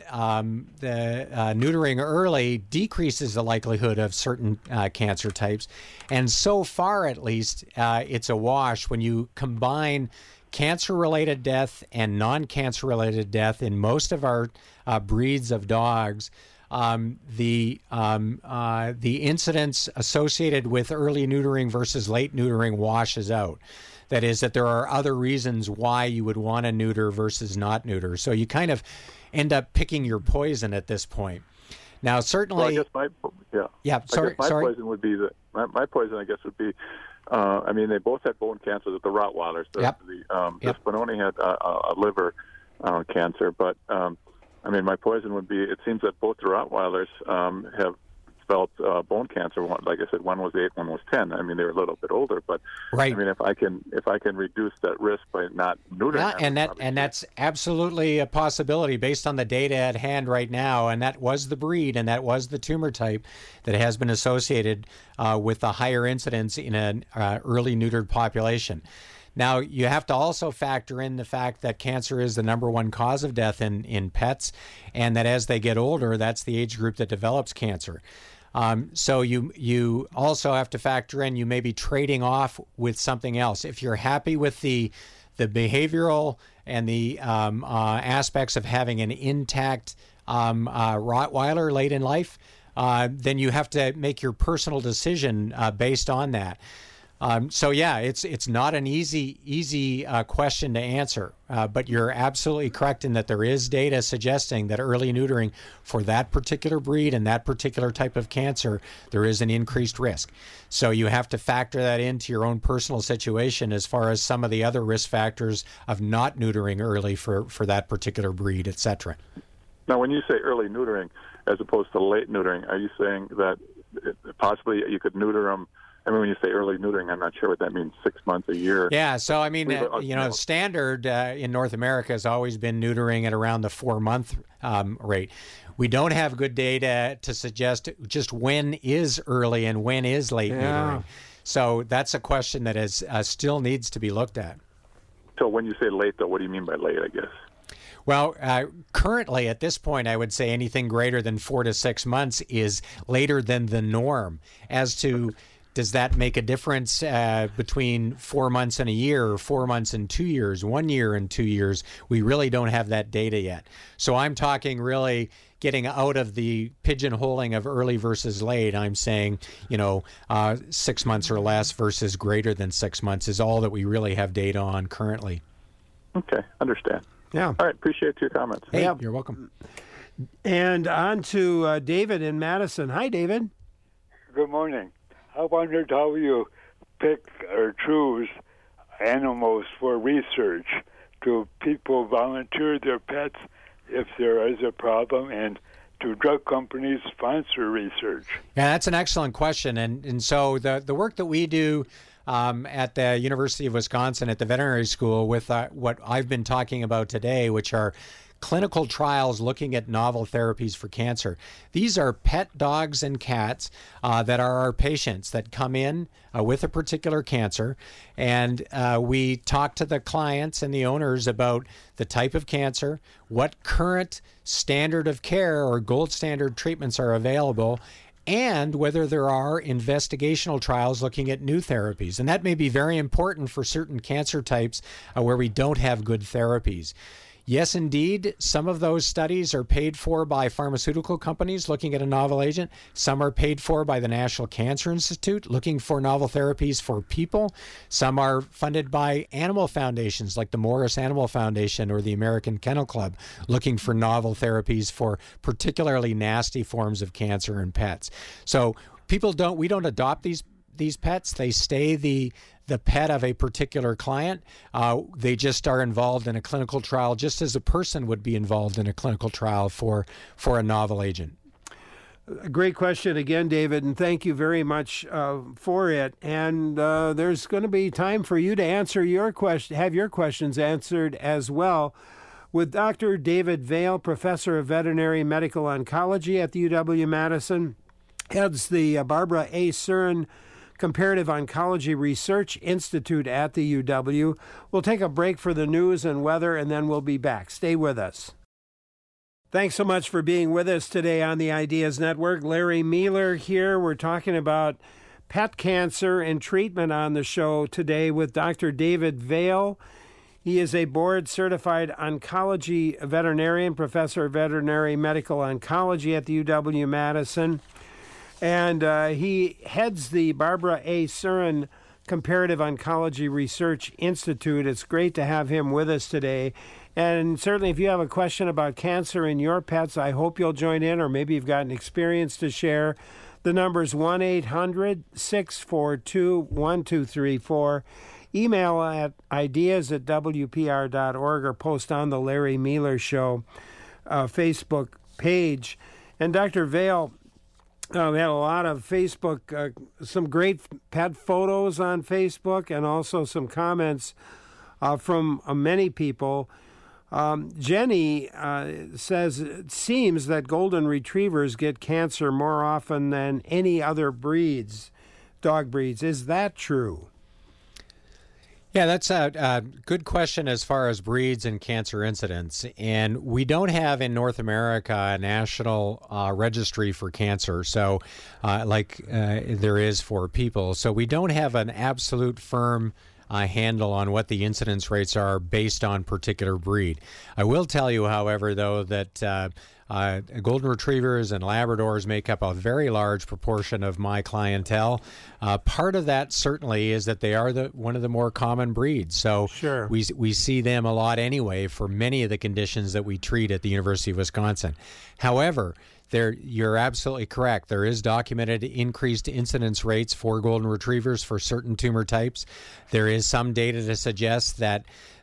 B: the neutering early decreases the likelihood of certain cancer types. And so far, at least, it's a wash when you combine cancer-related death and non-cancer-related death in most of our breeds of dogs. The incidence associated with early neutering versus late neutering washes out. That is, that there are other reasons why you would want to neuter versus not neuter. So you kind of end up picking your poison at this point. Now, certainly,
K: well, I guess my poison would be my poison. I guess would be. I mean, they both had bone cancer. The Rottweilers. The Spinoni had a liver cancer, but. I mean, my poison would be, it seems that both the Rottweilers have developed bone cancer. Like I said, one was 8, one was 10. I mean, they were a little bit older, but
B: right.
K: I mean, if I can reduce that risk by not neutering them,
B: and that's absolutely a possibility based on the data at hand right now. And that was the breed, and that was the tumor type that has been associated with a higher incidence in an early neutered population. Now, you have to also factor in the fact that cancer is the number 1 cause of death in pets, and that as they get older, that's the age group that develops cancer. So you also have to factor in you may be trading off with something else. If you're happy with the behavioral and the aspects of having an intact Rottweiler late in life, then you have to make your personal decision based on that. So yeah, it's not an easy question to answer, but you're absolutely correct in that there is data suggesting that early neutering for that particular breed and that particular type of cancer, there is an increased risk. So you have to factor that into your own personal situation as far as some of the other risk factors of not neutering early for that particular breed, et cetera.
K: Now, when you say early neutering as opposed to late neutering, are you saying that possibly you could neuter them I mean, when you say early neutering, I'm not sure what that means, 6 months, a year.
B: Yeah, so I mean, standard in North America has always been neutering at around the 4-month rate. We don't have good data to suggest just when is early and when is late neutering. So that's a question that is still needs to be looked at.
K: So when you say late, though, what do you mean by late, I guess?
B: Well, currently at this point, I would say anything greater than 4 to 6 months is later than the norm. As to does that make a difference between 4 months and a year, or 4 months and 2 years, 1 year and 2 years? We really don't have that data yet. So I'm talking really getting out of the pigeonholing of early versus late. I'm saying, 6 months or less versus greater than 6 months is all that we really have data on currently.
K: Okay, understand.
A: Yeah.
K: All right, appreciate your comments.
B: Hey, you're welcome.
A: And on to David in Madison. Hi, David.
L: Good morning. I wondered how you pick or choose animals for research. Do people volunteer their pets if there is a problem, and do drug companies sponsor research?
B: Yeah, that's an excellent question. And so the work that we do at the University of Wisconsin at the veterinary school with what I've been talking about today, which are clinical trials looking at novel therapies for cancer. These are pet dogs and cats that are our patients that come in with a particular cancer, and we talk to the clients and the owners about the type of cancer, what current standard of care or gold standard treatments are available, and whether there are investigational trials looking at new therapies. And that may be very important for certain cancer types where we don't have good therapies. Yes, indeed, some of those studies are paid for by pharmaceutical companies looking at a novel agent. Some are paid for by the National Cancer Institute looking for novel therapies for people. Some are funded by animal foundations like the Morris Animal Foundation or the American Kennel Club looking for novel therapies for particularly nasty forms of cancer in pets. So we don't adopt these pets. They stay the pet of a particular client. They just are involved in a clinical trial just as a person would be involved in a clinical trial for a novel agent.
A: A great question again, David, and thank you very much for it. And there's going to be time for you to answer your question, have your questions answered as well, with Dr. David Vail, Professor of Veterinary Medical Oncology at the UW-Madison, heads the Barbara A. Surin Comparative Oncology Research Institute at the UW. We'll take a break for the news and weather, and then we'll be back. Stay with us. Thanks so much for being with us today on the Ideas Network. Larry Mealer here. We're talking about pet cancer and treatment on the show today with Dr. David Vail. He is a board-certified oncology veterinarian, professor of veterinary medical oncology at the UW-Madison. And he heads the Barbara A. Surin Comparative Oncology Research Institute. It's great to have him with us today. And certainly if you have a question about cancer in your pets, I hope you'll join in, or maybe you've got an experience to share. The number is 1-800-642-1234. Email at ideas@wpr.org or post on the Larry Mealer Show Facebook page. And Dr. Vail, we had a lot of Facebook, some great pet photos on Facebook, and also some comments from many people. Jenny says it seems that golden retrievers get cancer more often than any other dog breeds. Is that true?
B: Yeah, that's a good question as far as breeds and cancer incidence. And we don't have in North America a national registry for cancer, so like there is for people. So we don't have an absolute firm handle on what the incidence rates are based on particular breed. I will tell you, however, though, that golden retrievers and Labradors make up a very large proportion of my clientele. Part of that certainly is that they are one of the more common breeds. So
A: sure.
B: we see them a lot anyway for many of the conditions that we treat at the University of Wisconsin. However, you're absolutely correct. There is documented increased incidence rates for golden retrievers for certain tumor types. There is some data to suggest that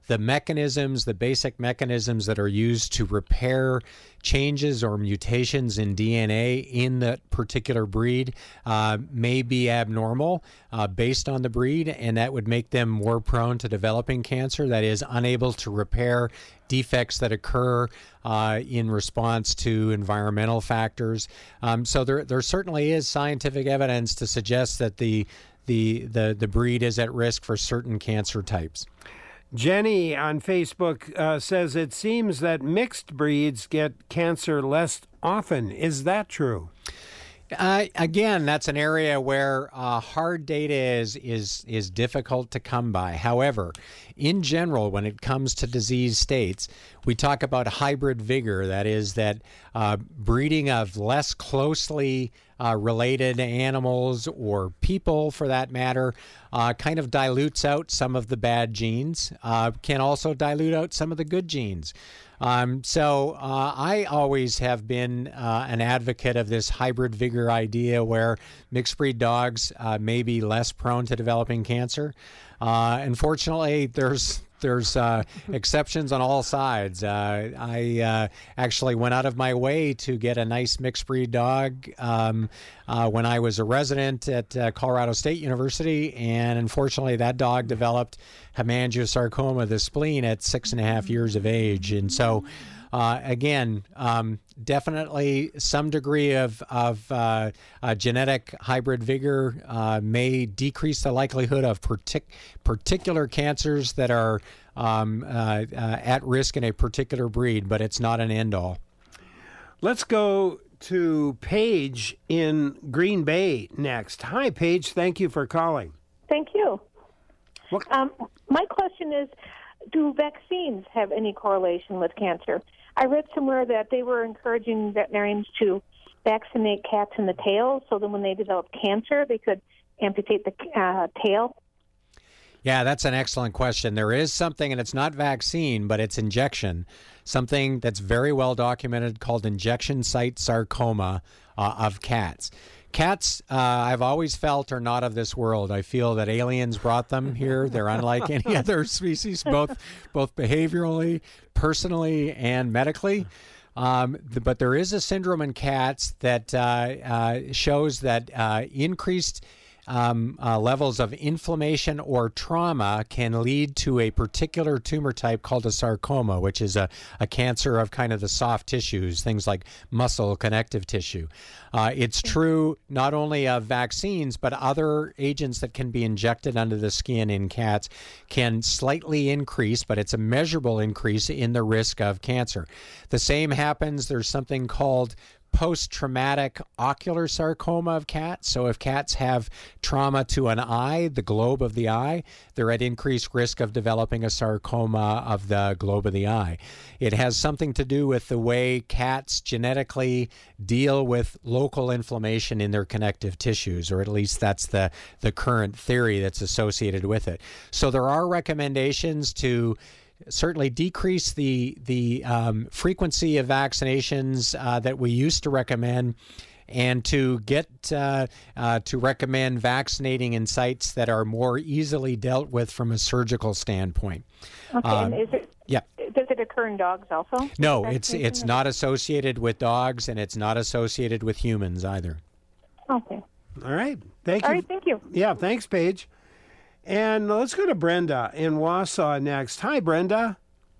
B: the mechanisms, the basic mechanisms that are used to repair changes or mutations in DNA in that particular breed may be abnormal based on the breed, and that would make them more prone to developing cancer, that is, unable to repair defects that occur in response to environmental factors. So there certainly is scientific evidence to suggest that the breed is at risk for certain cancer types.
A: Jenny on Facebook says it seems that mixed breeds get cancer less often. Is that true?
B: Again, that's an area where hard data is difficult to come by. However, in general, when it comes to disease states, we talk about hybrid vigor. That is, that breeding of less closely related animals or people, for that matter, kind of dilutes out some of the bad genes, can also dilute out some of the good genes. So I always have been an advocate of this hybrid vigor idea where mixed breed dogs may be less prone to developing cancer. Unfortunately, there's exceptions on all sides. I actually went out of my way to get a nice mixed breed dog when I was a resident at Colorado State University, and unfortunately that dog developed hemangiosarcoma of the spleen at 6.5 years of age. And so again, definitely some degree of genetic hybrid vigor may decrease the likelihood of particular cancers that are at risk in a particular breed, but it's not an end-all.
A: Let's go to Paige in Green Bay next. Hi, Paige. Thank you for calling.
G: Thank you. My question is, do vaccines have any correlation with cancer? I read somewhere that they were encouraging veterinarians to vaccinate cats in the tail so that when they develop cancer, they could amputate the tail.
B: Yeah, that's an excellent question. There is something, and it's not vaccine, but it's injection, something that's very well documented called injection site sarcoma of cats. Cats, I've always felt, are not of this world. I feel that aliens brought them here. They're unlike any other species, both behaviorally, personally, and medically. But there is a syndrome in cats that shows that increased levels of inflammation or trauma can lead to a particular tumor type called a sarcoma, which is a cancer of kind of the soft tissues, things like muscle, connective tissue. It's true not only of vaccines, but other agents that can be injected under the skin in cats can slightly increase, but it's a measurable increase in the risk of cancer. The same happens, there's something called post-traumatic ocular sarcoma of cats. So if cats have trauma to an eye, the globe of the eye, they're at increased risk of developing a sarcoma of the globe of the eye. It has something to do with the way cats genetically deal with local inflammation in their connective tissues, or at least that's the current theory that's associated with it. So there are recommendations to certainly decrease the frequency of vaccinations that we used to recommend, and to get to recommend vaccinating in sites that are more easily dealt with from a surgical standpoint.
G: Okay, and is it?
B: Yeah.
G: Does it occur in dogs also?
B: No, it's not associated with dogs, and it's not associated with humans either.
G: Okay.
A: All right. Thank you.
G: All right. Thank you.
A: Yeah. Thanks, Paige. And let's go to Brenda in Wausau next. Hi, Brenda.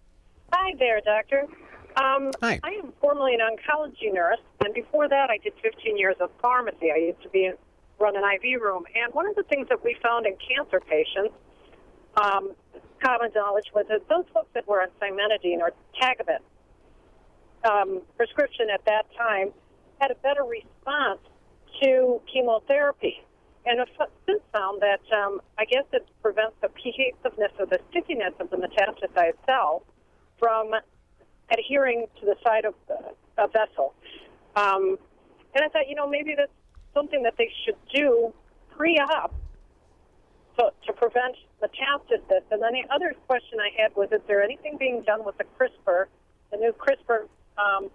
M: Hi there, Doctor.
B: Hi.
M: I am formerly an oncology nurse, and before that I did 15 years of pharmacy. I used to run an IV room, and one of the things that we found in cancer patients, common knowledge, was that those folks that were on cimetidine or Tagamet prescription at that time had a better response to chemotherapy. And I've since found that I guess it prevents the adhesiveness or the stickiness of the metastasized cell from adhering to the side of a vessel. And I thought, maybe that's something that they should do pre-op to prevent metastasis. And then the other question I had was, is there anything being done with the CRISPR, the new CRISPR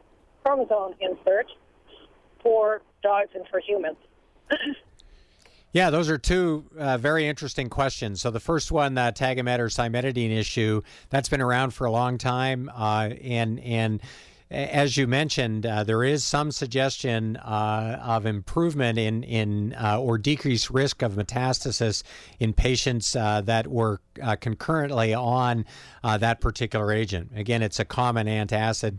M: chromosome insert for dogs and for humans?
B: Yeah, those are two very interesting questions. So the first one, the Tagamet or cimetidine issue, that's been around for a long time, and as you mentioned, there is some suggestion of improvement in or decreased risk of metastasis in patients that were concurrently on that particular agent. Again, it's a common antacid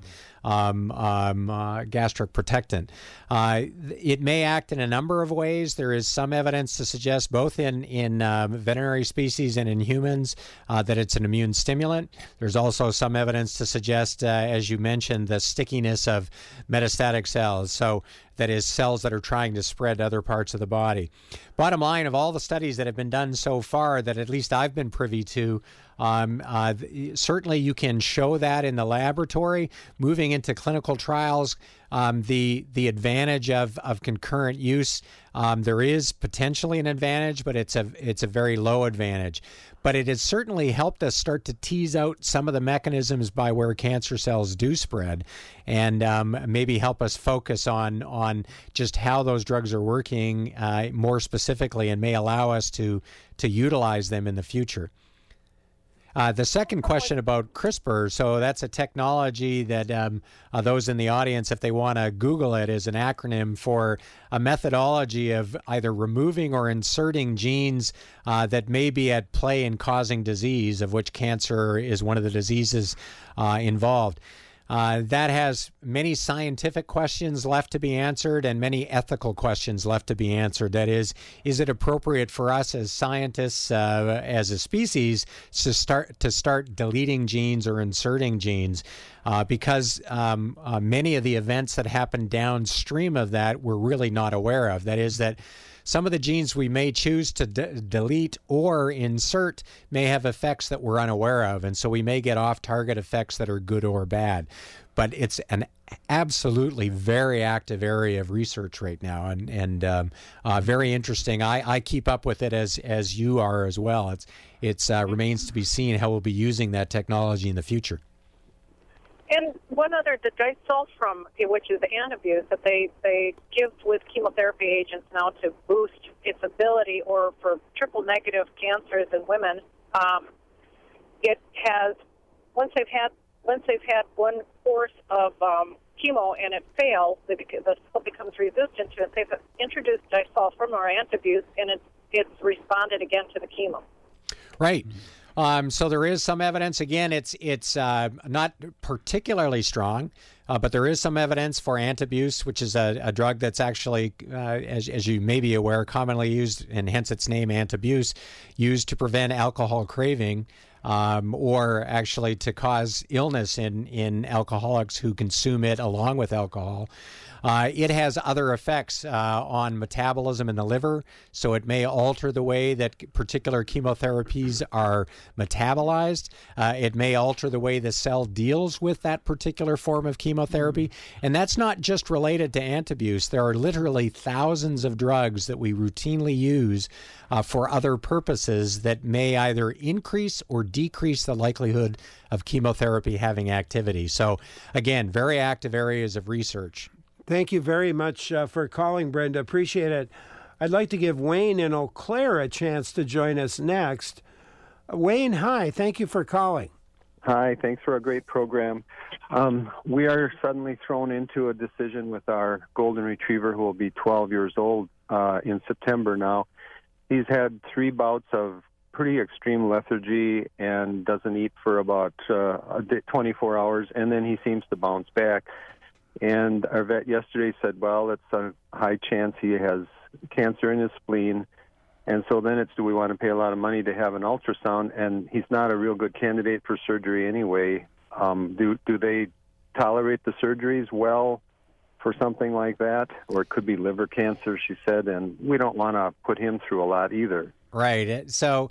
B: gastric protectant. It may act in a number of ways. There is some evidence to suggest, both in veterinary species and in humans, that it's an immune stimulant. There's also some evidence to suggest, as you mentioned, the stickiness of metastatic cells. So that is, cells that are trying to spread to other parts of the body. Bottom line, of all the studies that have been done so far that at least I've been privy to, certainly you can show that in the laboratory. Moving into clinical trials, the advantage of concurrent use, there is potentially an advantage, but it's a very low advantage. But it has certainly helped us start to tease out some of the mechanisms by where cancer cells do spread, and maybe help us focus on just how those drugs are working more specifically, and may allow us to utilize them in the future. The second question about CRISPR, so that's a technology that those in the audience, if they want to Google it, is an acronym for a methodology of either removing or inserting genes that may be at play in causing disease, of which cancer is one of the diseases involved. That has many scientific questions left to be answered and many ethical questions left to be answered. That is it appropriate for us as scientists, as a species, to start deleting genes or inserting genes? Because many of the events that happen downstream of that we're really not aware of. That is that some of the genes we may choose to delete or insert may have effects that we're unaware of, and so we may get off-target effects that are good or bad. But it's an absolutely very active area of research right now, and very interesting. I keep up with it as you are as well. It's remains to be seen how we'll be using that technology in the future.
M: And one other, the disulfiram, which is the antabuse that they give with chemotherapy agents now to boost its ability, or for triple negative cancers in women, it has, once they've had one course of chemo and it fails, the cell becomes resistant to it. They've introduced disulfiram or antabuse, and it's responded again to the chemo.
B: Right. So there is some evidence. Again, it's not particularly strong, but there is some evidence for antabuse, which is a drug that's actually, as you may be aware, commonly used, and hence its name, antabuse, used to prevent alcohol craving, or actually to cause illness in alcoholics who consume it along with alcohol. It has other effects on metabolism in the liver, so it may alter the way that particular chemotherapies are metabolized. It may alter the way the cell deals with that particular form of chemotherapy. And that's not just related to antabuse. There are literally thousands of drugs that we routinely use for other purposes that may either increase or decrease the likelihood of chemotherapy having activity. So, again, very active areas of research.
A: Thank you very much for calling, Brenda. Appreciate it. I'd like to give Wayne in Eau Claire a chance to join us next. Wayne, hi. Thank you for calling.
N: Hi. Thanks for a great program. We are suddenly thrown into a decision with our golden retriever, who will be 12 years old in September now. He's had 3 bouts of pretty extreme lethargy and doesn't eat for about 24 hours, and then he seems to bounce back. And our vet yesterday said, well, it's a high chance he has cancer in his spleen. And so then it's, do we want to pay a lot of money to have an ultrasound? And he's not a real good candidate for surgery anyway. Do they tolerate the surgeries well for something like that? Or it could be liver cancer, she said, and we don't want to put him through a lot either.
B: Right. So,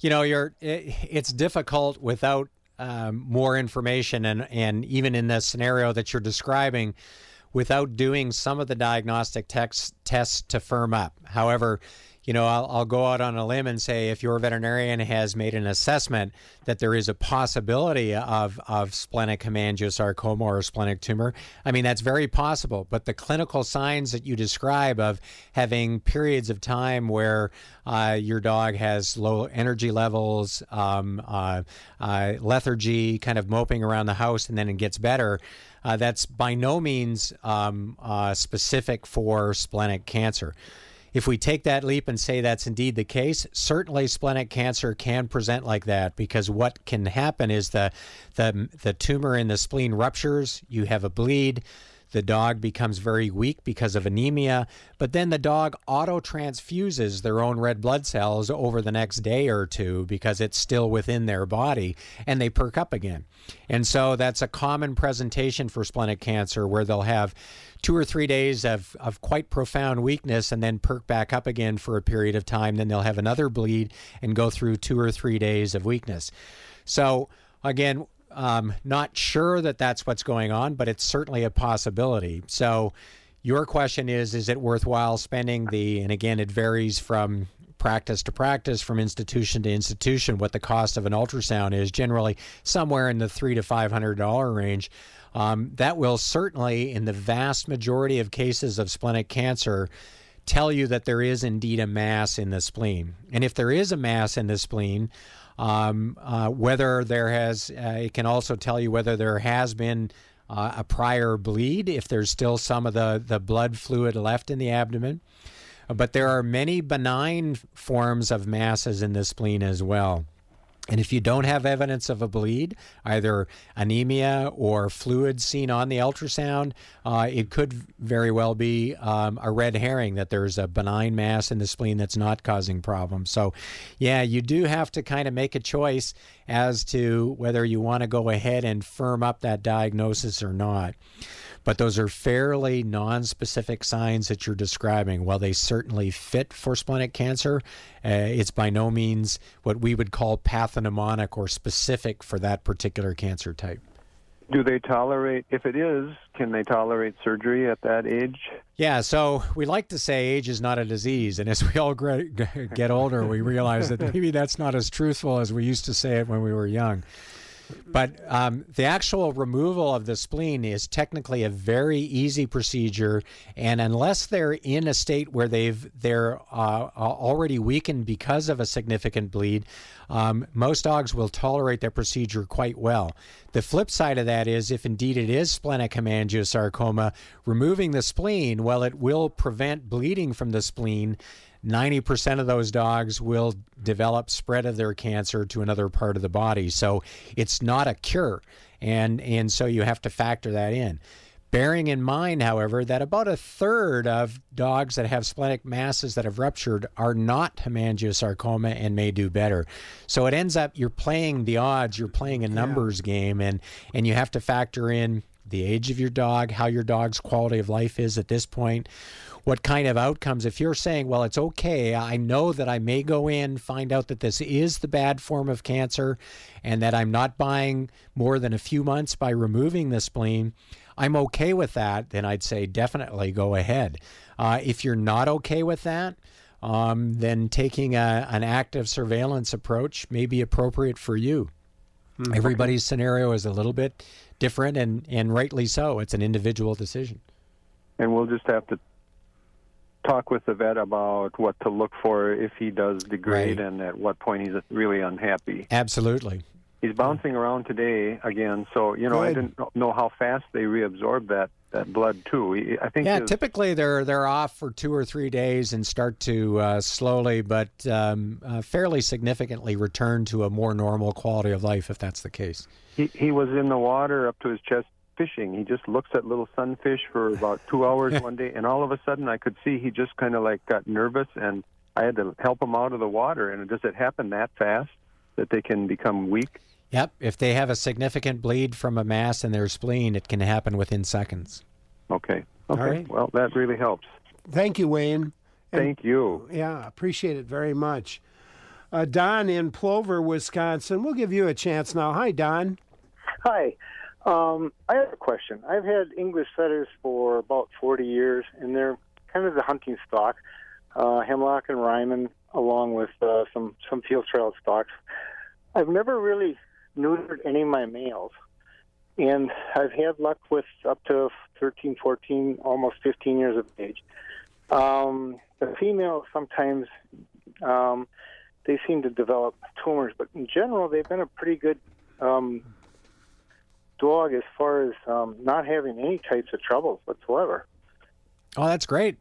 B: it's difficult without more information, and even in the scenario that you're describing, without doing some of the diagnostic tests to firm up. However, I'll go out on a limb and say if your veterinarian has made an assessment that there is a possibility of splenic hemangiosarcoma or splenic tumor, I mean, that's very possible. But the clinical signs that you describe of having periods of time where your dog has low energy levels, lethargy, kind of moping around the house, and then it gets better, that's by no means specific for splenic cancer. If we take that leap and say that's indeed the case, certainly splenic cancer can present like that, because what can happen is the tumor in the spleen ruptures, you have a bleed, the dog becomes very weak because of anemia, but then the dog auto-transfuses their own red blood cells over the next day or two because it's still within their body, and they perk up again. And so that's a common presentation for splenic cancer, where they'll have 2 or 3 days of quite profound weakness and then perk back up again for a period of time. Then they'll have another bleed and go through 2 or 3 days of weakness. So again, not sure that that's what's going on, but it's certainly a possibility. So your question is it worthwhile spending and again, it varies from practice to practice, from institution to institution, what the cost of an ultrasound is, generally somewhere in the $300 to $500 range. That will certainly, in the vast majority of cases of splenic cancer, tell you that there is indeed a mass in the spleen. And if there is a mass in the spleen, whether there has, it can also tell you whether there has been a prior bleed, if there's still some of the blood fluid left in the abdomen. But there are many benign forms of masses in the spleen as well. And if you don't have evidence of a bleed, either anemia or fluid seen on the ultrasound, it could very well be a red herring, that there's a benign mass in the spleen that's not causing problems. So, yeah, you do have to kind of make a choice as to whether you want to go ahead and firm up that diagnosis or not. But those are fairly nonspecific signs that you're describing. While they certainly fit for splenic cancer, it's by no means what we would call pathognomonic or specific for that particular cancer type.
N: Do they tolerate, if it is, can they tolerate surgery at that age?
B: Yeah, so we like to say age is not a disease, and as we all get older, we realize that maybe that's not as truthful as we used to say it when we were young. But the actual removal of the spleen is technically a very easy procedure, and unless they're in a state where they're already weakened because of a significant bleed, most dogs will tolerate that procedure quite well. The flip side of that is, if indeed it is splenic hemangiosarcoma, removing the spleen, well, it will prevent bleeding from the spleen. 90% of those dogs will develop spread of their cancer to another part of the body. So it's not a cure. And so you have to factor that in. Bearing in mind, however, that about a third of dogs that have splenic masses that have ruptured are not hemangiosarcoma and may do better. So it ends up, you're playing the odds, you're playing a numbers game, and you have to factor in the age of your dog, how your dog's quality of life is at this point, what kind of outcomes. If you're saying, well, it's okay, I know that I may go in, find out that this is the bad form of cancer, and that I'm not buying more than a few months by removing the spleen, I'm okay with that, then I'd say definitely go ahead. If you're not okay with that, then taking an active surveillance approach may be appropriate for you. Mm-hmm. Everybody's scenario is a little bit different, and rightly so. It's an individual decision.
N: And we'll just have to talk with the vet about what to look for if he does degrade, right, and at what point he's really unhappy.
B: Absolutely.
N: He's bouncing around today again, so, I didn't know how fast they reabsorb that blood, too. I think
B: typically they're off for 2 or 3 days and start to slowly but fairly significantly return to a more normal quality of life, if that's the case.
N: He was in the water up to his chest fishing. He just looks at little sunfish for about 2 hours one day, and all of a sudden I could see he just kind of got nervous, and I had to help him out of the water. And does it happen that fast that they can become weak?
B: Yep. If they have a significant bleed from a mass in their spleen, it can happen within seconds.
N: Okay.
A: All right.
N: Well, that really helps.
A: Thank you, Wayne.
N: Thank you.
A: Yeah, appreciate it very much. Don in Plover, Wisconsin. We'll give you a chance now. Hi, Don.
O: Hi. I have a question. I've had English setters for about 40 years, and they're kind of the hunting stock. Hemlock and Ryman, along with some field trial stocks. I've never really neutered any of my males, and I've had luck with up to 13, 14, almost 15 years of age. The females sometimes they seem to develop tumors, but in general they've been a pretty good dog as far as not having any types of troubles whatsoever.
B: Oh, that's great.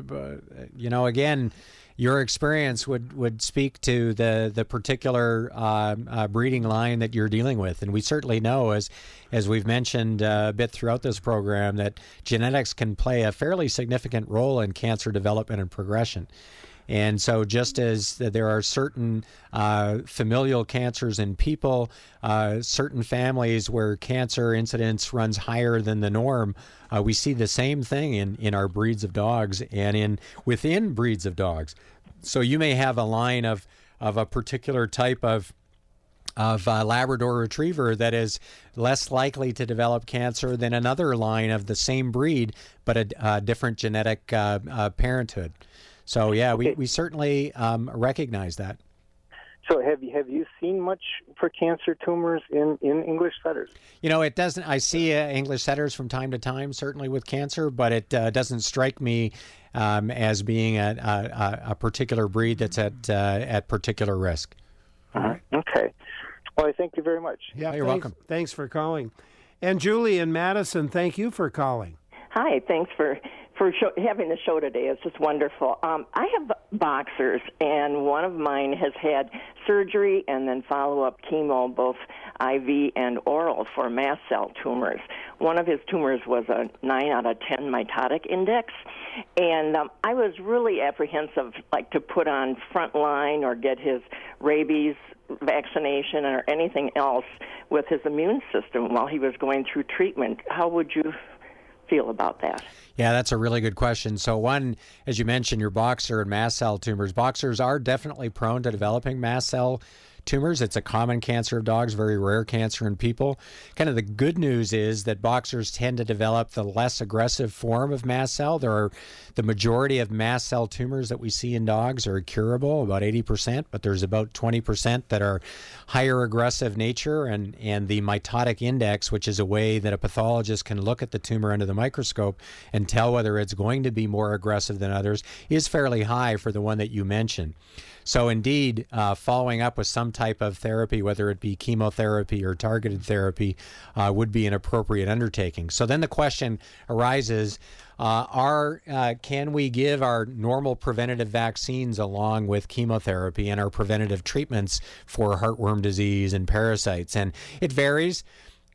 B: Again, your experience would speak to the particular breeding line that you're dealing with. And we certainly know, as we've mentioned a bit throughout this program, that genetics can play a fairly significant role in cancer development and progression. And so just as there are certain familial cancers in people, certain families where cancer incidence runs higher than the norm, we see the same thing in our breeds of dogs and within breeds of dogs. So you may have a line of a particular type of Labrador Retriever that is less likely to develop cancer than another line of the same breed, but a different genetic parenthood. So, yeah, we certainly recognize that.
O: So have you seen much for cancer tumors in English setters?
B: It doesn't. I see English setters from time to time, certainly with cancer, but it doesn't strike me as being a particular breed that's at particular risk.
O: Okay. Well, I thank you very much.
A: Yeah,
B: you're welcome.
A: Thanks for calling. And Julie in Madison, thank you for calling.
P: Hi, thanks for having the show today. It's just wonderful. I have boxers, and one of mine has had surgery and then follow-up chemo, both IV and oral, for mast cell tumors. One of his tumors was a 9 out of 10 mitotic index, and I was really apprehensive, like to put on Frontline or get his rabies vaccination or anything else with his immune system while he was going through treatment. How would you feel about that?
B: Yeah, that's a really good question. So one, as you mentioned, your boxer and mast cell tumors. Boxers are definitely prone to developing mast cell tumors. It's a common cancer of dogs, very rare cancer in people. Kind of the good news is that boxers tend to develop the less aggressive form of mast cell. The majority of mast cell tumors that we see in dogs are curable, about 80%, but there's about 20% that are higher aggressive nature, and the mitotic index, which is a way that a pathologist can look at the tumor under the microscope and tell whether it's going to be more aggressive than others, is fairly high for the one that you mentioned. So indeed, following up with some type of therapy, whether it be chemotherapy or targeted therapy, would be an appropriate undertaking. So then the question arises, can we give our normal preventative vaccines along with chemotherapy and our preventative treatments for heartworm disease and parasites? And it varies.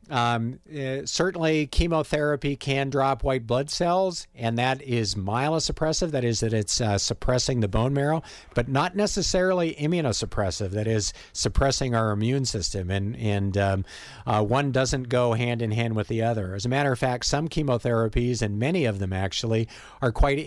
B: Certainly chemotherapy can drop white blood cells, and that is myelosuppressive. That is, that it's suppressing the bone marrow, but not necessarily immunosuppressive. That is, suppressing our immune system, and one doesn't go hand in hand with the other. As a matter of fact, some chemotherapies, and many of them actually, are quite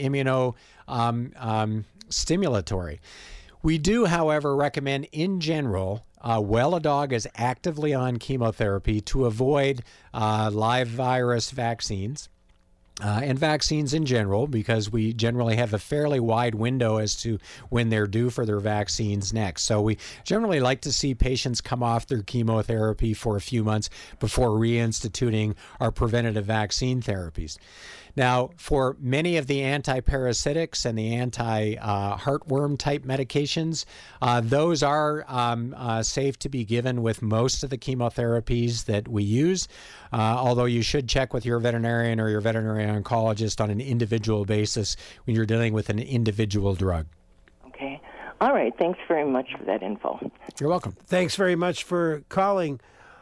B: immunostimulatory. We do, however, recommend in general, while a dog is actively on chemotherapy, to avoid live virus vaccines and vaccines in general, because we generally have a fairly wide window as to when they're due for their vaccines next. So we generally like to see patients come off their chemotherapy for a few months before reinstituting our preventative vaccine therapies. Now, for many of the antiparasitics and the anti-heartworm type medications, those are safe to be given with most of the chemotherapies that we use, although you should check with your veterinarian or your veterinary oncologist on an individual basis when you're dealing with an individual drug.
P: Okay. All right. Thanks very much for that info.
B: You're welcome.
A: Thanks very much for calling.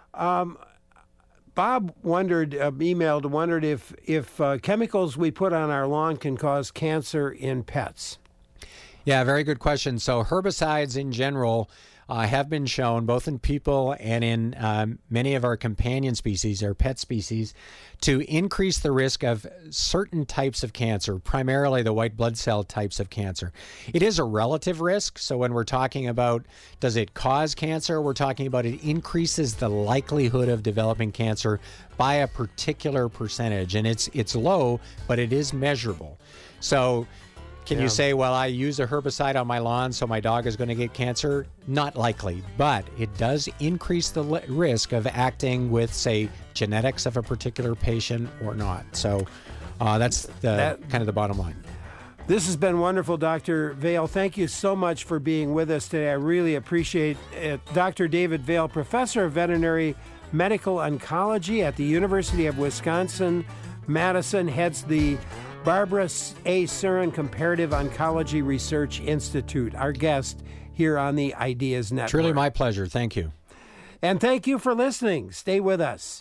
A: Bob wondered if chemicals we put on our lawn can cause cancer in pets.
B: Yeah, very good question. So herbicides in general have been shown, both in people and in many of our companion species, our pet species, to increase the risk of certain types of cancer, primarily the white blood cell types of cancer. It is a relative risk, so when we're talking about does it cause cancer, we're talking about it increases the likelihood of developing cancer by a particular percentage, and it's low, but it is measurable. So Can you say, well, I use a herbicide on my lawn, so my dog is going to get cancer? Not likely, but it does increase the risk of acting with, say, genetics of a particular patient or not. So that's kind of the bottom line.
A: This has been wonderful, Dr. Vail. Thank you so much for being with us today. I really appreciate it. Dr. David Vail, Professor of Veterinary Medical Oncology at the University of Wisconsin-Madison, heads the Barbara A. Surin Comparative Oncology Research Institute, our guest here on the Ideas Network.
B: Truly my pleasure. Thank you.
A: And thank you for listening. Stay with us.